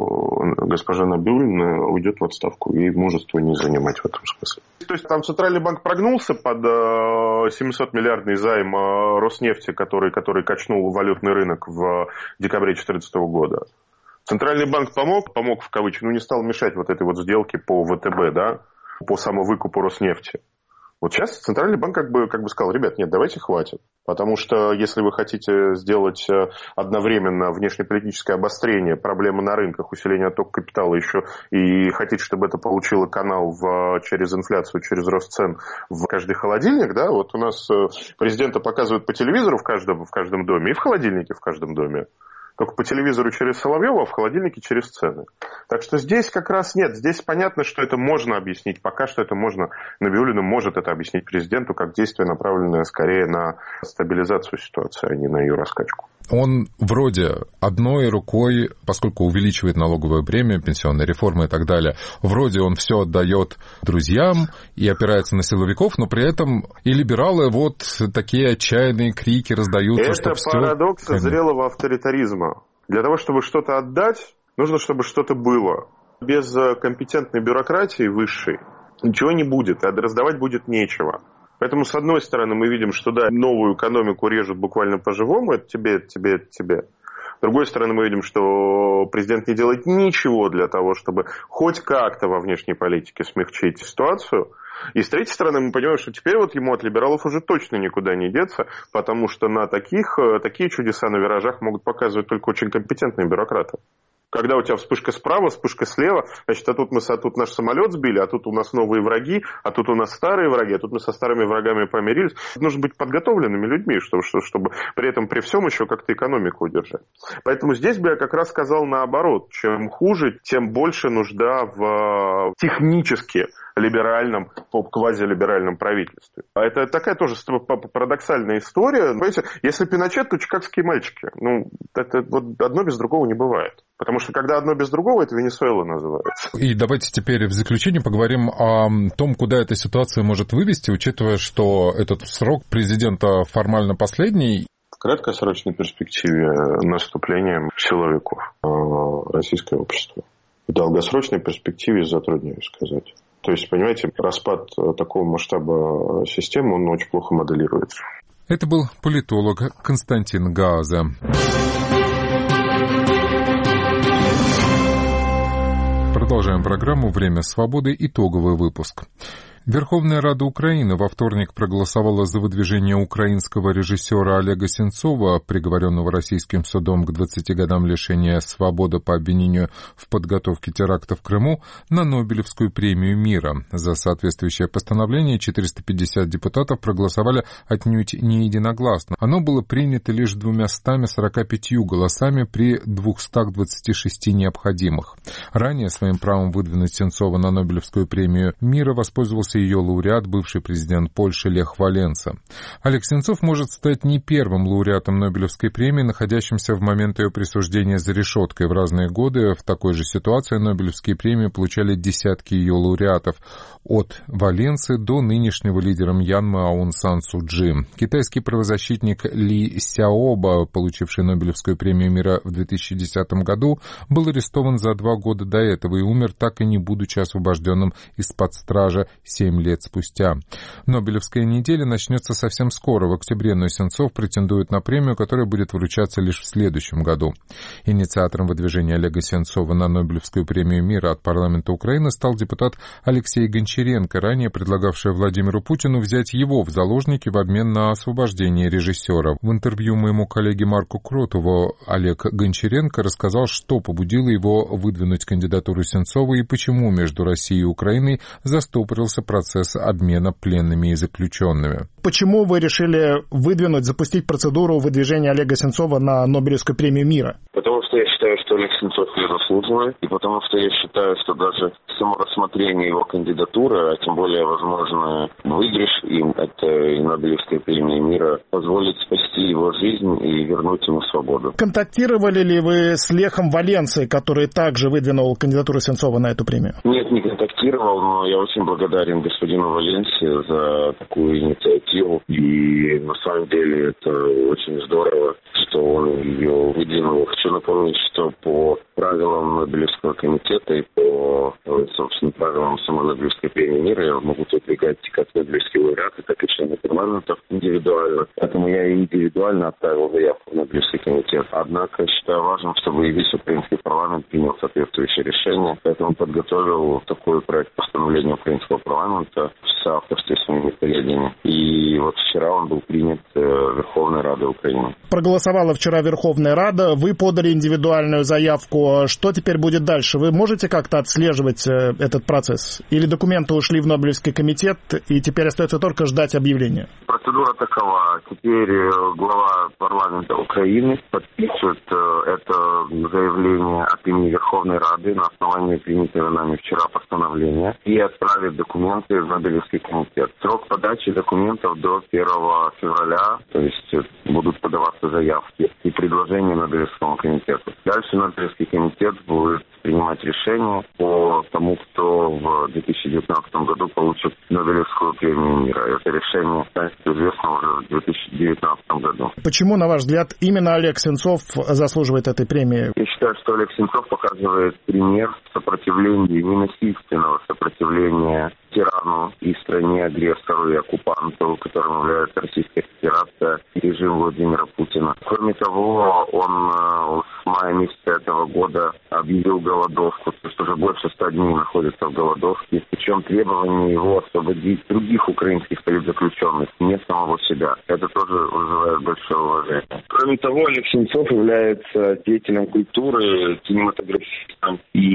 госпожа Набиуллина уйдет в отставку. Ей мужество не занимать в этом смысле. То есть там Центральный банк прогнулся под 700-миллиардный займ Роснефти, который качнул валютный рынок в декабре 2014 года. Центральный банк помог в кавычках, не стал мешать вот этой сделке по ВТБ, да, по самовыкупу Роснефти. Вот сейчас Центральный банк как бы сказал, ребят, нет, давайте хватит. Потому что если вы хотите сделать одновременно внешнеполитическое обострение, проблемы на рынках, усиление оттока капитала еще, и хотите, чтобы это получило канал через инфляцию, через рост цен в каждый холодильник, да, вот у нас президента показывают по телевизору в каждом доме и в холодильнике в каждом доме. Только по телевизору через Соловьева, а в холодильнике через цены. Так что здесь как раз нет. Здесь понятно, что это можно объяснить. Пока что это можно. Набиуллина может это объяснить президенту как действие, направленное скорее на стабилизацию ситуации, а не на ее раскачку. Он вроде одной рукой, поскольку увеличивает налоговое бремя, пенсионные реформы и так далее, вроде он все отдает друзьям и опирается на силовиков, но при этом и либералы такие отчаянные крики раздаются. Это парадокс зрелого авторитаризма. Для того, чтобы что-то отдать, нужно, чтобы что-то было. Без компетентной бюрократии высшей ничего не будет, а раздавать будет нечего. Поэтому, с одной стороны, мы видим, что да, новую экономику режут буквально по-живому, это тебе, это тебе, это тебе. С другой стороны, мы видим, что президент не делает ничего для того, чтобы хоть как-то во внешней политике смягчить ситуацию. И с третьей стороны, мы понимаем, что теперь ему от либералов уже точно никуда не деться, потому что на такие чудеса на виражах могут показывать только очень компетентные бюрократы. Когда у тебя вспышка справа, вспышка слева, значит, а тут наш самолет сбили, а тут у нас новые враги, а тут у нас старые враги, а тут мы со старыми врагами помирились. Нужно быть подготовленными людьми, чтобы при этом при всем еще как-то экономику удержать. Поэтому здесь бы я как раз сказал наоборот. Чем хуже, тем больше нужда в технически либеральном, квазилиберальном правительстве. А это такая тоже парадоксальная история. Понимаете, если Пиночет, то чикагские мальчики. Это одно без другого не бывает. Потому что когда одно без другого, это Венесуэла называется. И давайте теперь в заключение поговорим о том, куда эта ситуация может вывести, учитывая, что этот срок президента формально последний. В краткосрочной перспективе наступлением силовиков российское общество. В долгосрочной перспективе затрудняюсь сказать. То есть, понимаете, распад такого масштаба системы, он очень плохо моделируется. Это был политолог Константин Гааза. Продолжаем программу «Время свободы». Итоговый выпуск. Верховная Рада Украины во вторник проголосовала за выдвижение украинского режиссера Олега Сенцова, приговоренного российским судом к 20 годам лишения свободы по обвинению в подготовке теракта в Крыму, на Нобелевскую премию мира. За соответствующее постановление 450 депутатов проголосовали отнюдь не единогласно. Оно было принято лишь 245 голосами при 226 необходимых. Ранее своим правом выдвинуть Сенцова на Нобелевскую премию мира воспользовался ее лауреат, бывший президент Польши Лех Валенса. Олег Сенцов может стать не первым лауреатом Нобелевской премии, находящимся в момент ее присуждения за решеткой. В разные годы в такой же ситуации Нобелевские премии получали десятки ее лауреатов, от Валенсы до нынешнего лидера Мьянмы Аун Сан Су Чжи. Китайский правозащитник Ли Сяоба, получивший Нобелевскую премию мира в 2010 году, был арестован за 2 года до этого и умер, так и не будучи освобожденным из-под стражи 7 лет спустя. Нобелевская неделя начнется совсем скоро, в октябре, но Сенцов претендует на премию, которая будет вручаться лишь в следующем году. Инициатором выдвижения Олега Сенцова на Нобелевскую премию мира от парламента Украины стал депутат Алексей Гончаренко, ранее предлагавший Владимиру Путину взять его в заложники в обмен на освобождение режиссера. В интервью моему коллеге Марку Кротову Олег Гончаренко рассказал, что побудило его выдвинуть кандидатуру Сенцова и почему между Россией и Украиной застопорился процесс обмена пленными и заключенными. Почему вы решили запустить процедуру выдвижения Олега Сенцова на Нобелевскую премию мира? Потому что я считаю, что Олег Сенцов ее заслуживает, и потому что я считаю, что даже само рассмотрение его кандидатуры, а тем более возможно выигрыш им этой Нобелевской премии мира, позволит спасти его жизнь и вернуть ему свободу. Контактировали ли вы с Лехом Валенсой, который также выдвинул кандидатуру Сенцова на эту премию? Нет, не контактировал, но я очень благодарен господину Валенсе за такую инициативу. И на самом деле это очень здорово, что он ее выдвинул. Хочу напомнить, что по правилам Нобелевского комитета и по, собственно, правилам самой Нобелевской премии мира я могу выдвигать как Нобелевские лауреаты, так и члены парламентов индивидуально. Поэтому я и индивидуально отправил заявку в Нобелевский комитет. Однако считаю важным, чтобы и весь украинский парламент принял соответствующее решение. Поэтому подготовил такой проект постановления украинского парламента в соавторстве с моими коллегами. И вот вчера он был принят Верховной Радой Украины. Проголосовала вчера Верховная Рада, вы подали индивидуальную заявку. Что теперь будет дальше? Вы можете как-то отслеживать этот процесс? Или документы ушли в Нобелевский комитет, и теперь остается только ждать объявления? Процедура такова. Теперь глава парламента Украины подпишет это заявление от имени Верховной Рады на основании принятого нами вчера постановления и отправит документы в Нобелевский комитет. Срок подачи документов до 1 февраля, то есть будут подаваться заявки и предложения Нобелевскому комитету. Дальше Нобелевский комитет будет принимать решение по тому, кто в 2019 году получит Нобелевскую премию мира. Это решение станет известно уже в 2019 году. Почему, на ваш взгляд, именно Олег Сенцов заслуживает этой премии? Я считаю, что Олег Сенцов показывает пример сопротивления, ненасильственного сопротивления тирану и стране-агрессору и оккупанту, которым является Российская Федерация и режим Владимира Путина. Кроме того, он с мая месяца этого года объявил голодовку, то есть уже больше 100 дней находится в голодовке, причем требование его освободить других украинских политзаключенных, не самого себя. Это тоже вызывает большое уважение. Кроме того, Олег Сенцов является деятелем культуры, кинематографистом,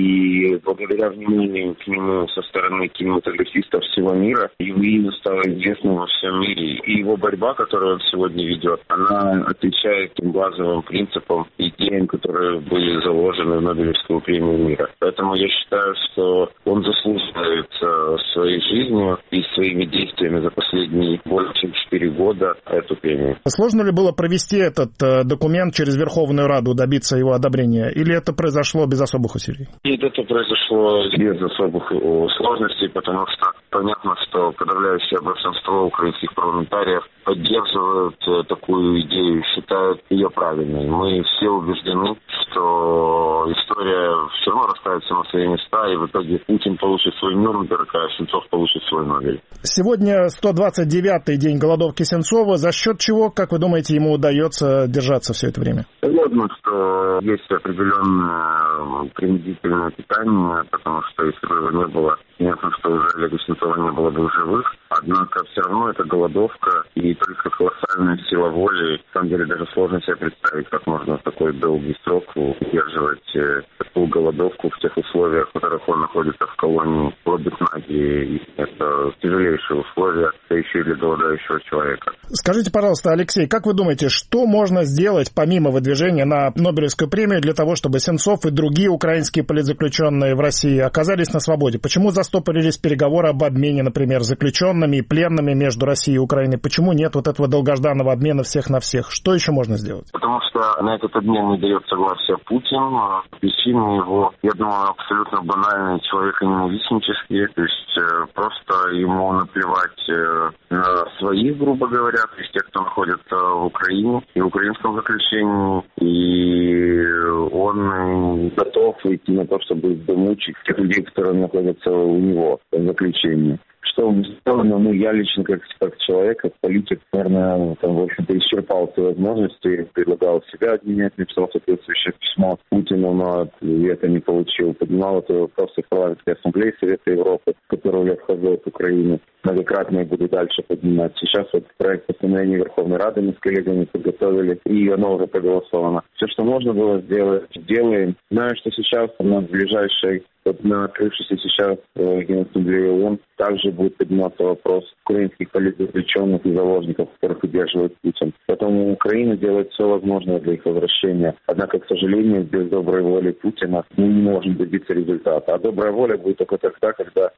и благодаря вниманию к нему со стороны кинематографистов всего мира, его имя стало известным во всем мире. И его борьба, которую он сегодня ведет, она отвечает тем базовым принципам, идеям, которые были заложены в Нобелевскую премию мира. Поэтому я считаю, что он заслуживает своей жизнью и своими действиями за последние более чем 4 года эту премию. Сложно ли было провести этот документ через Верховную Раду, добиться его одобрения? Или это произошло без особых усилий? Нет, это произошло без особых сложностей, потому что понятно, что подавляющее большинство украинских парламентариев поддерживают такую идею, считают ее правильной. Мы все убеждены, что история все равно расставится на свои места, и в итоге Путин получит свой Нюрнберг, а Сенцов получит свой Нобель. Сегодня 129-й день голодовки Сенцова. За счет чего, как вы думаете, ему удается держаться все это время? Я думаю, что есть определенное принудительное питание, потому что если бы его не было, понятно, что уже Олега Сенцова Сенцова не было бы в живых. Однако все равно это голодовка, и только колоссальная сила воли. На самом деле даже сложно себе представить, как можно в такой долгий срок удерживать такую голодовку в тех условиях, в которых он находится в колонии в Лабытнаге. Это тяжелейшие условия, да еще и для голодающего человека. Скажите, пожалуйста, Алексей, как вы думаете, что можно сделать помимо выдвижения на Нобелевскую премию для того, чтобы Сенцов и другие украинские политзаключенные в России оказались на свободе? Почему застопорились переговоры об обмене, например, заключенными и пленными между Россией и Украиной? Почему нет вот этого долгожданного обмена всех на всех? Что еще можно сделать? Потому что на этот обмен не дает согласия Путин. Причины его, я думаю, абсолютно банальные, человеконенавистнические. То есть просто ему наплевать на своих, грубо говоря, то есть тех, кто находится в Украине и в украинском заключении. И он готов идти на то, чтобы домучить тех людей, которые находятся у него в заключении. Что сделано, я лично как человек, как политик, наверное, в общем-то, исчерпал все возможности, предлагал себя обменять, написал соответствующее письмо Путину, но это не получил. Поднимал это вопросы в парламентской ассамблее Совета Европы, в которую я вхожу от Украины. Многократно я буду дальше поднимать. Сейчас вот проект постановления Верховной Рады мы с коллегами подготовили, и оно уже проголосовано. Все, что можно было сделать, делаем. Знаю, что сейчас на ближайшей, на открывшейся сейчас Генассамблее ООН также будет подниматься вопрос украинских политзаключенных и заложников, которых удерживает Путин. Поэтому Украина делает все возможное для их возвращения. Однако, к сожалению, без доброй воли Путина мы не можем добиться результата. А добрая воля будет только тогда, когда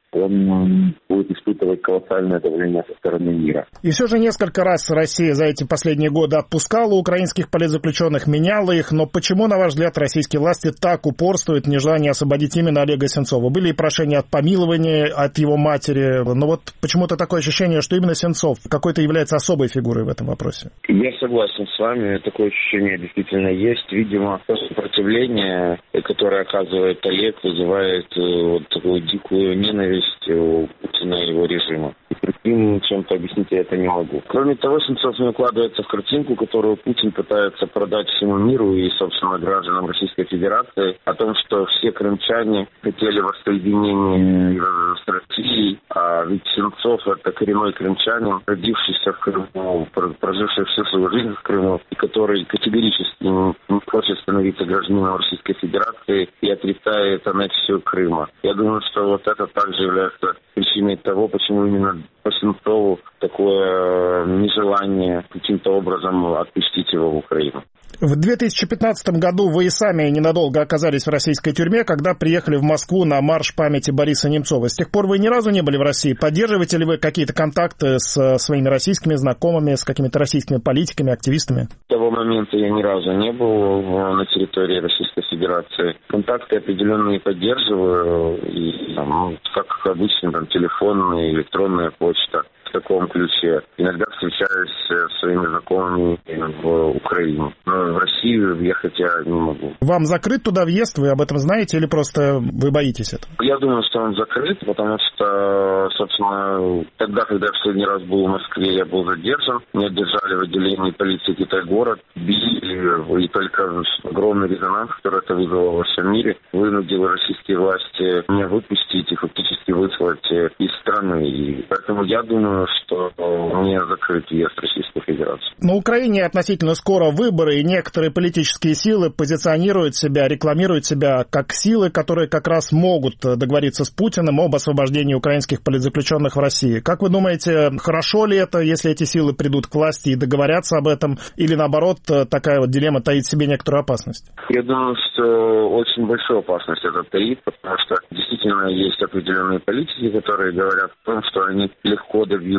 он будет испытывать колоссальное давление со стороны мира. И все же несколько раз Россия за эти последние годы отпускала украинских политзаключенных, меняла их. Но почему, на ваш взгляд, российские власти так упорствуют в нежелании освободить именно Олега Сенцова? Были и прошения от помилования от его матери. Но вот почему-то такое ощущение, что именно Сенцов какой-то является особой фигурой в этом вопросе. Я согласен с вами. Такое ощущение действительно есть. Видимо, то сопротивление, которое оказывает Олег, вызывает вот такую дикую ненависть у Путина и его режима. И другим чем-то объяснить я это не могу. Кроме того, Сенцов не укладывается в картинку, которую Путин пытается продать всему миру и, собственно, гражданам Российской Федерации, о том, что все крымчане хотели воссоединения с Россией, а ведь Сенцов — это коренной крымчанин, родившийся в Крыму, проживший всю свою жизнь в Крыму, и который категорически не хочет становиться гражданином Российской Федерации и отрицает аннексию Крыма. Я думаю, что вот это также является причиной того, почему именно по Сенцову такое нежелание каким-то образом отпустить его в Украину. В 2015 году вы и сами ненадолго оказались в российской тюрьме, когда приехали в Москву на марш памяти Бориса Немцова. С тех пор вы ни разу не были в России. Поддерживаете ли вы какие-то контакты с своими российскими знакомыми, с какими-то российскими политиками, активистами? С того момента я ни разу не был на территории Российской Федерации. Контакты определенные поддерживаю, и, как обычно, телефонная, электронная почта. В таком ключе. Иногда встречаюсь с своими знакомыми в Украине. Но в Россию въехать я не могу. Вам закрыт туда въезд? Вы об этом знаете или просто вы боитесь этого? Я думаю, что он закрыт, потому что, собственно, тогда, когда я в последний раз был в Москве, я был задержан. Меня держали в отделении полиции Китай-город, били, и только огромный резонанс, который это вызвало во всем мире, вынудил российские власти меня выпустить и фактически выслать из страны. И поэтому я думаю, что не закрыт въезд в Российскую Федерацию. На Украине относительно скоро выборы, и некоторые политические силы позиционируют себя, рекламируют себя как силы, которые как раз могут договориться с Путиным об освобождении украинских политзаключенных в России. Как вы думаете, хорошо ли это, если эти силы придут к власти и договорятся об этом, или наоборот, такая вот дилемма таит в себе некоторую опасность? Я думаю, что очень большую опасность это таит, потому что действительно есть определенные политики, которые говорят о том, что они легко добьются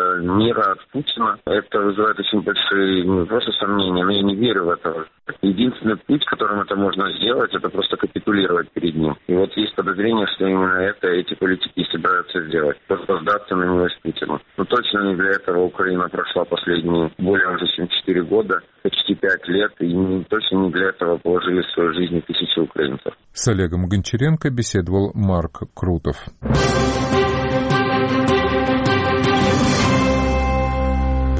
мира от Путина. Это вызывает очень большие не просто сомнения, но я не верю в это. Единственный путь, которым это можно сделать, это просто капитулировать перед ним. И вот есть подозрение, что именно это эти политики собираются сделать. Просто сдаться на милость Путину. Но точно не для этого Украина прошла последние более уже чем 4 года, почти 5 лет, и точно не для этого положили в свою жизнь тысячи украинцев. С Олегом Гончаренко беседовал Марк Крутов.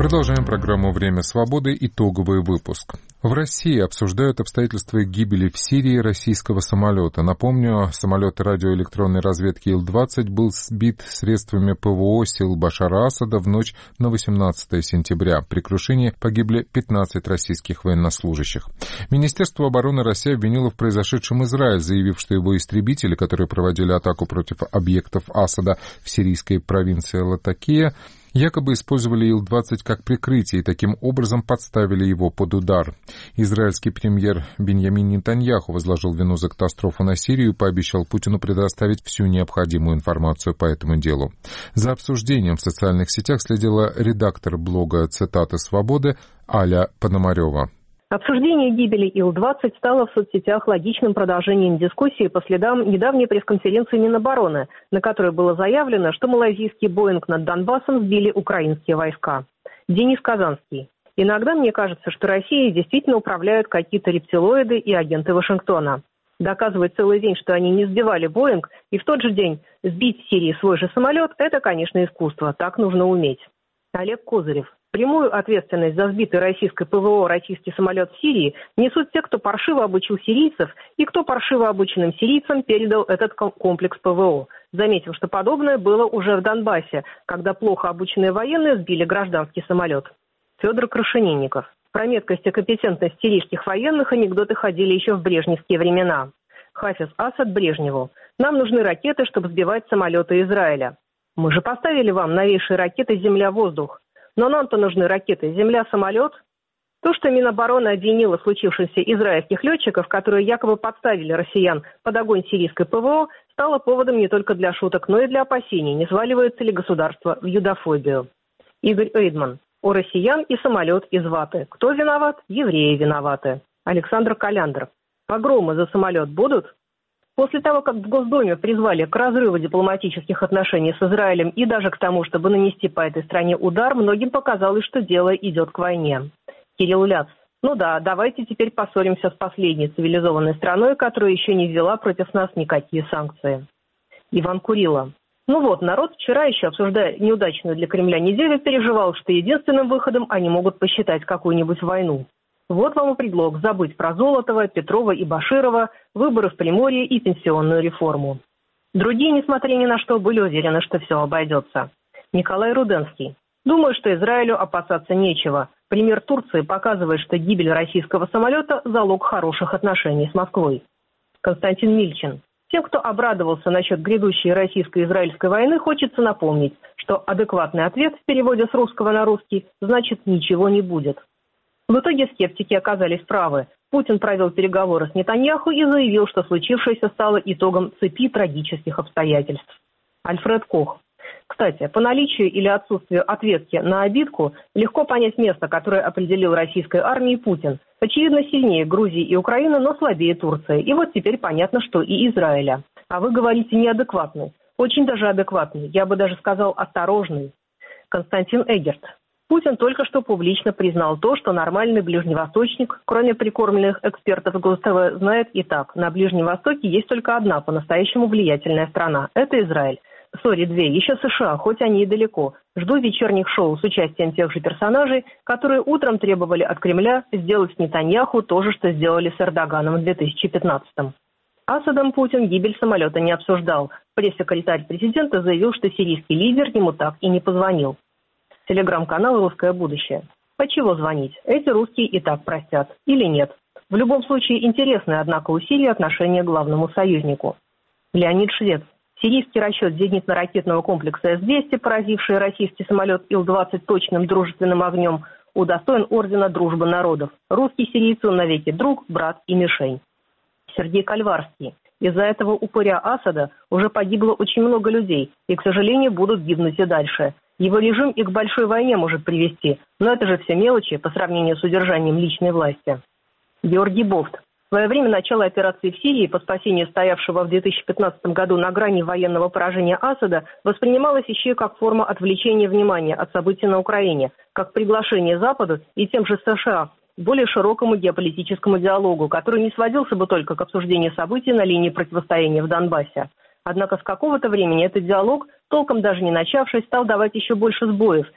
Продолжаем программу «Время свободы». Итоговый выпуск. В России обсуждают обстоятельства гибели в Сирии российского самолета. Напомню, самолет радиоэлектронной разведки Ил-20 был сбит средствами ПВО сил Башара Асада в ночь на 18 сентября. При крушении погибли 15 российских военнослужащих. Министерство обороны России обвинило в произошедшем Израиль, заявив, что его истребители, которые проводили атаку против объектов Асада в сирийской провинции Латакия, якобы использовали Ил-20 как прикрытие и таким образом подставили его под удар. Израильский премьер Биньямин Нетаньяху возложил вину за катастрофу на Сирию и пообещал Путину предоставить всю необходимую информацию по этому делу. За обсуждением в социальных сетях следила редактор блога «Цитаты свободы» Аля Пономарева. Обсуждение гибели Ил-20 стало в соцсетях логичным продолжением дискуссии по следам недавней пресс-конференции Минобороны, на которой было заявлено, что малайзийский «Боинг» над Донбассом сбили украинские войска. Денис Казанский. Иногда мне кажется, что Россией действительно управляют какие-то рептилоиды и агенты Вашингтона. Доказывать целый день, что они не сбивали «Боинг», и в тот же день сбить в Сирии свой же самолет – это, конечно, искусство. Так нужно уметь. Олег Козырев. Прямую ответственность за сбитый российской ПВО российский самолет в Сирии несут те, кто паршиво обучил сирийцев и кто паршиво обученным сирийцам передал этот комплекс ПВО. Заметим, что подобное было уже в Донбассе, когда плохо обученные военные сбили гражданский самолет. Федор Крашенинников. Про меткость и компетентность сирийских военных анекдоты ходили еще в брежневские времена. Хафиз Асад Брежневу. Нам нужны ракеты, чтобы сбивать самолеты Израиля. Мы же поставили вам новейшие ракеты «Земля-воздух». Но нам-то нужны ракеты «Земля-самолет». То, что Минобороны обвинило случившихся израильских летчиков, которые якобы подставили россиян под огонь сирийской ПВО, стало поводом не только для шуток, но и для опасений, не сваливается ли государство в юдофобию. Игорь Эйдман. У россиян и самолет из ваты. Кто виноват? Евреи виноваты. Александр Коляндр. Погромы за самолет будут? После того, как в Госдуме призвали к разрыву дипломатических отношений с Израилем и даже к тому, чтобы нанести по этой стране удар, многим показалось, что дело идет к войне. Кирилл Ляц. Ну да, давайте теперь поссоримся с последней цивилизованной страной, которая еще не ввела против нас никакие санкции. Иван Курило. Ну вот, народ вчера еще, обсуждая неудачную для Кремля неделю, переживал, что единственным выходом они могут посчитать какую-нибудь войну. Вот вам и предлог забыть про Золотова, Петрова и Баширова, выборы в Приморье и пенсионную реформу. Другие, несмотря ни на что, были уверены, что все обойдется. Николай Руденский. Думаю, что Израилю опасаться нечего. Пример Турции показывает, что гибель российского самолета – залог хороших отношений с Москвой. Константин Мильчин. Тем, кто обрадовался насчет грядущей российско-израильской войны, хочется напомнить, что адекватный ответ в переводе с русского на русский значит «ничего не будет». В итоге скептики оказались правы. Путин провел переговоры с Нетаньяху и заявил, что случившееся стало итогом цепи трагических обстоятельств. Альфред Кох. Кстати, по наличию или отсутствию ответки на обидку легко понять место, которое определил российской армии Путин. Очевидно, сильнее Грузии и Украины, но слабее Турции. И вот теперь понятно, что и Израиля. А вы говорите неадекватный. Очень даже адекватный. Я бы даже сказал осторожный. Константин Эггерт. Путин только что публично признал то, что нормальный ближневосточник, кроме прикормленных экспертов ГОСТВ, знает и так. На Ближнем Востоке есть только одна по-настоящему влиятельная страна. Это Израиль. Две. Еще США, хоть они и далеко. Жду вечерних шоу с участием тех же персонажей, которые утром требовали от Кремля сделать с Нетаньяху то же, что сделали с Эрдоганом в 2015-м. Асадом Путин гибель самолета не обсуждал. Пресс-секретарь президента заявил, что сирийский лидер ему так и не позвонил. Телеграм-канал «Русское будущее». По чего звонить? Эти русские и так простят. Или нет? В любом случае, интересное, однако, усилие отношения к главному союзнику. Леонид Швец. Сирийский расчет зенитно-ракетного комплекса С-200, поразивший российский самолет Ил-20 точным дружественным огнем, удостоен ордена Дружбы народов. Русский сирийцу навеки друг, брат и мишень. Сергей Кальварский. Из-за этого упыря Асада уже погибло очень много людей, и, к сожалению, будут гибнуть и дальше. Его режим и к большой войне может привести, но это же все мелочи по сравнению с удержанием личной власти. Георгий Бофт. В свое время начало операции в Сирии по спасению стоявшего в 2015 году на грани военного поражения Асада воспринималось еще и как форма отвлечения внимания от событий на Украине, как приглашение Западу и тем же США к более широкому геополитическому диалогу, который не сводился бы только к обсуждению событий на линии противостояния в Донбассе. Однако с какого-то времени этот диалог, толком даже не начавшись, стал давать еще больше сбоев,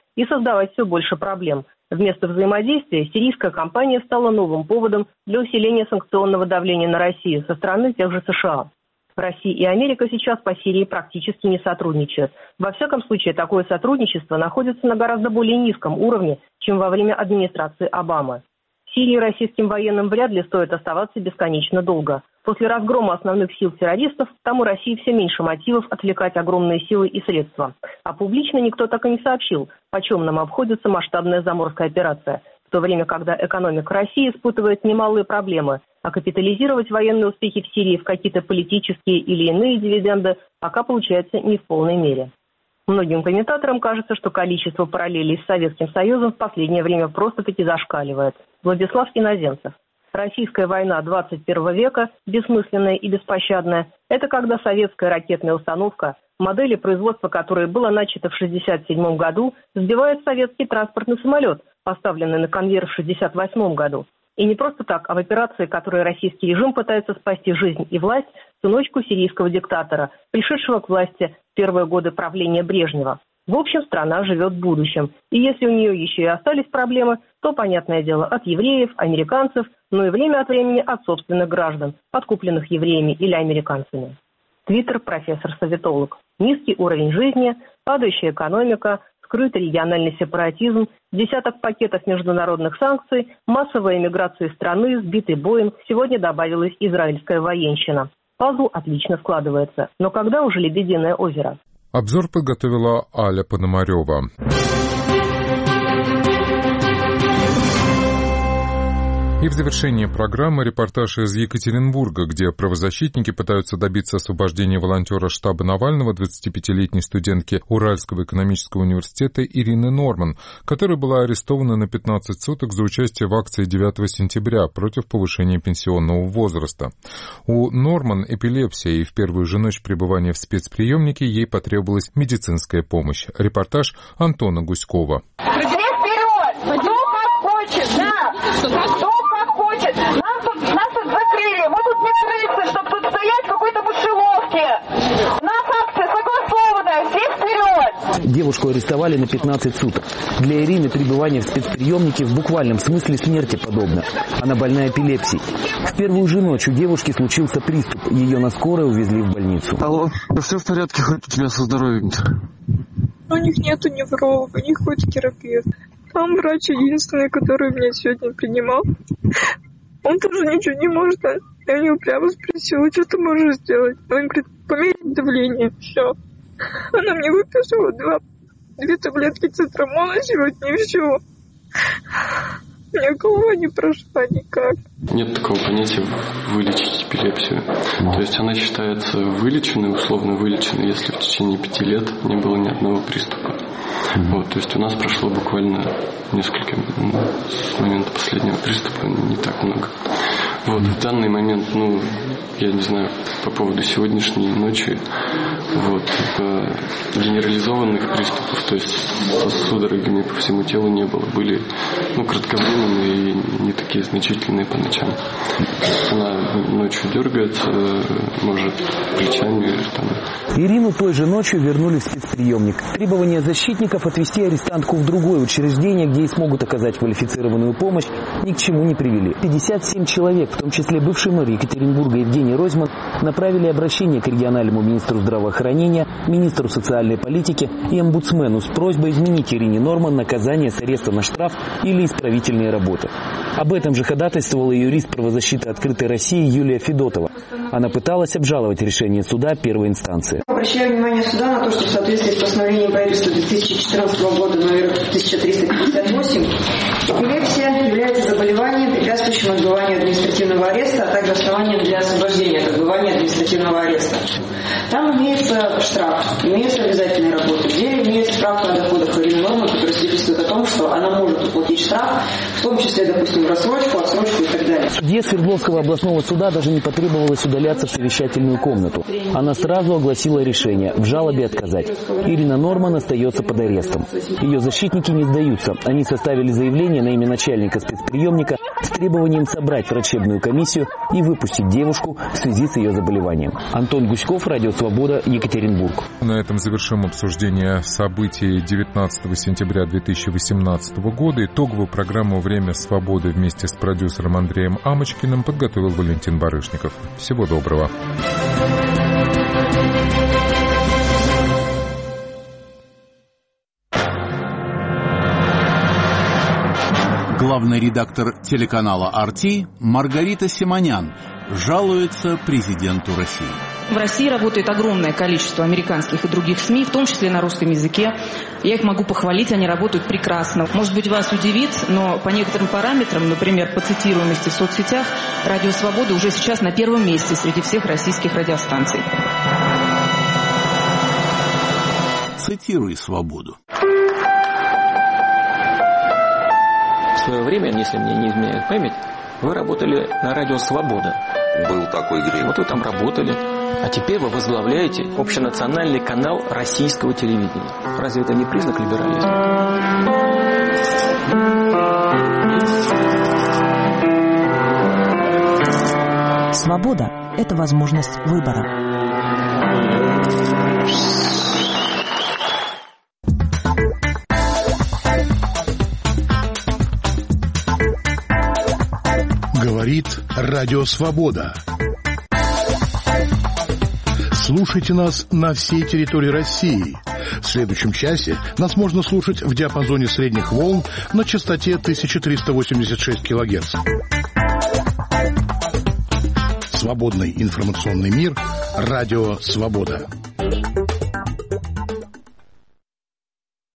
и создавать все больше проблем. Вместо взаимодействия сирийская кампания стала новым поводом для усиления санкционного давления на Россию со стороны тех же США. Россия и Америка сейчас по Сирии практически не сотрудничают. Во всяком случае, такое сотрудничество находится на гораздо более низком уровне, чем во время администрации Обамы. В Сирии российским военным вряд ли стоит оставаться бесконечно долго. После разгрома основных сил террористов, там у России все меньше мотивов отвлекать огромные силы и средства. А публично никто так и не сообщил, почем нам обходится масштабная заморская операция, в то время, когда экономика России испытывает немалые проблемы, а капитализировать военные успехи в Сирии в какие-то политические или иные дивиденды пока получается не в полной мере. Многим комментаторам кажется, что количество параллелей с Советским Союзом в последнее время просто-таки зашкаливает. Владислав Иноземцев. Российская война 21 века, бессмысленная и беспощадная, это когда советская ракетная установка, модели производства которой было начато в 1967 году, сбивает советский транспортный самолет, поставленный на конвейер в 1968 году. И не просто так, а в операции, которой российский режим пытается спасти жизнь и власть сыночку сирийского диктатора, пришедшего к власти в первые годы правления Брежнева. В общем, страна живет в будущем. И если у нее еще и остались проблемы, то, понятное дело, от евреев, американцев, но и время от времени от собственных граждан, подкупленных евреями или американцами. Твиттер профессор-советолог. Низкий уровень жизни, падающая экономика, скрытый региональный сепаратизм, десяток пакетов международных санкций, массовая эмиграция из страны, сбитый Боинг, сегодня добавилась израильская военщина. Пазл отлично складывается. Но когда уже Лебединое озеро? Обзор подготовила Аля Пономарева. И в завершение программы репортаж из Екатеринбурга, где правозащитники пытаются добиться освобождения волонтера штаба Навального, 25-летней студентки Уральского экономического университета Ирины Норман, которая была арестована на 15 суток за участие в акции 9 сентября против повышения пенсионного возраста. У Норман эпилепсия, и в первую же ночь пребывания в спецприемнике ей потребовалась медицинская помощь. Репортаж Антона Гуськова. Нас тут закрыли, мы тут не крысы, чтобы тут стоять в какой-то мышеловке. У нас акция согласованная, все вперед! Девушку арестовали на 15 суток. Для Ирины пребывание в спецприемнике в буквальном смысле смерти подобно. Она больна эпилепсией. В первую же ночь у девушки случился приступ. Ее на скорой увезли в больницу. Алло, все в порядке, хоть у тебя со здоровьем-то? У них нету невролога, у них хоть терапевт. Там врач единственный, который меня сегодня принимал. Он тоже ничего не может. Я у него прямо спросила, что ты можешь сделать. Он говорит, померить давление, все. Она мне выписала две таблетки цитрамона сегодня, и все. У меня голова не прошла никак. Нет такого понятия вылечить эпилепсию. То есть она считается вылеченной, условно вылеченной, если в течение 5 лет не было ни одного приступа. Вот, то есть у нас прошло буквально несколько с момента последнего приступа, не так много. Вот, в данный момент, я не знаю, по поводу сегодняшней ночи, генерализованных приступов, то есть со судорогами по всему телу не было. Были, кратковременные и не такие значительные по ночам. Она ночью дергается, может, плечами или там. Ирину той же ночью вернули в спецприемник. Требования защитников отвезти арестантку в другое учреждение, где ей смогут оказать квалифицированную помощь, ни к чему не привели. 57 человек, в том числе бывший мэр Екатеринбурга Евгений Ройзман, направили обращение к региональному министру здравоохранения, министру социальной политики и омбудсмену с просьбой изменить Ирине Норман наказание с ареста на штраф или исправительные работы. Об этом же ходатайствовала юрист правозащиты «Открытой России» Юлия Федотова. Она пыталась обжаловать решение суда первой инстанции. Обращаю внимание суда на то, что в соответствии с постановлением правительства 2014 года номер 1358 эпилепсия является заболеванием, препятствующим отбыванию административного ареста, а также основанием для освобождения от отбывания административного ареста. Там имеется штраф, имеются обязательные работы. В деле имеется справка о доходах Ирины Норман, которая свидетельствует о том, что она может уплатить штраф, в том числе, допустим, рассрочку, отсрочку и так далее. Судье Свердловского областного суда даже не потребовалось удаляться в совещательную комнату. Она сразу огласила решение – в жалобе отказать. Ирина Норман остается под арестом. Ее защитники не сдаются. Они составили заявление на имя начальника спецприемника с требованием собрать врачебную комиссию и выпустить девушку в связи с ее заболеванием. Антон Гуськов, Радио Свобода, Екатеринбург. На этом завершим обсуждение событий 19 сентября 2018 года. Итоговую программу «Время свободы» вместе с продюсером Андреем Амочкиным подготовил Валентин Барышников. Всего доброго. Главный редактор телеканала «Арти» Маргарита Симонян жалуется президенту России. В России работает огромное количество американских и других СМИ, в том числе на русском языке. Я их могу похвалить, они работают прекрасно. Может быть, вас удивит, но по некоторым параметрам, например, по цитируемости в соцсетях, «Радио Свобода» уже сейчас на первом месте среди всех российских радиостанций. Цитируй «Свободу». В свое время, если мне не изменяет память, вы работали на радио «Свобода». Был такой грех. Вот вы там работали. А теперь вы возглавляете общенациональный канал российского телевидения. Разве это не признак либерализма? Свобода – это возможность выбора. Говорит Радио Свобода. Слушайте нас на всей территории России. В следующем часе нас можно слушать в диапазоне средних волн на частоте 1386 кГц. Свободный информационный мир. Радио Свобода.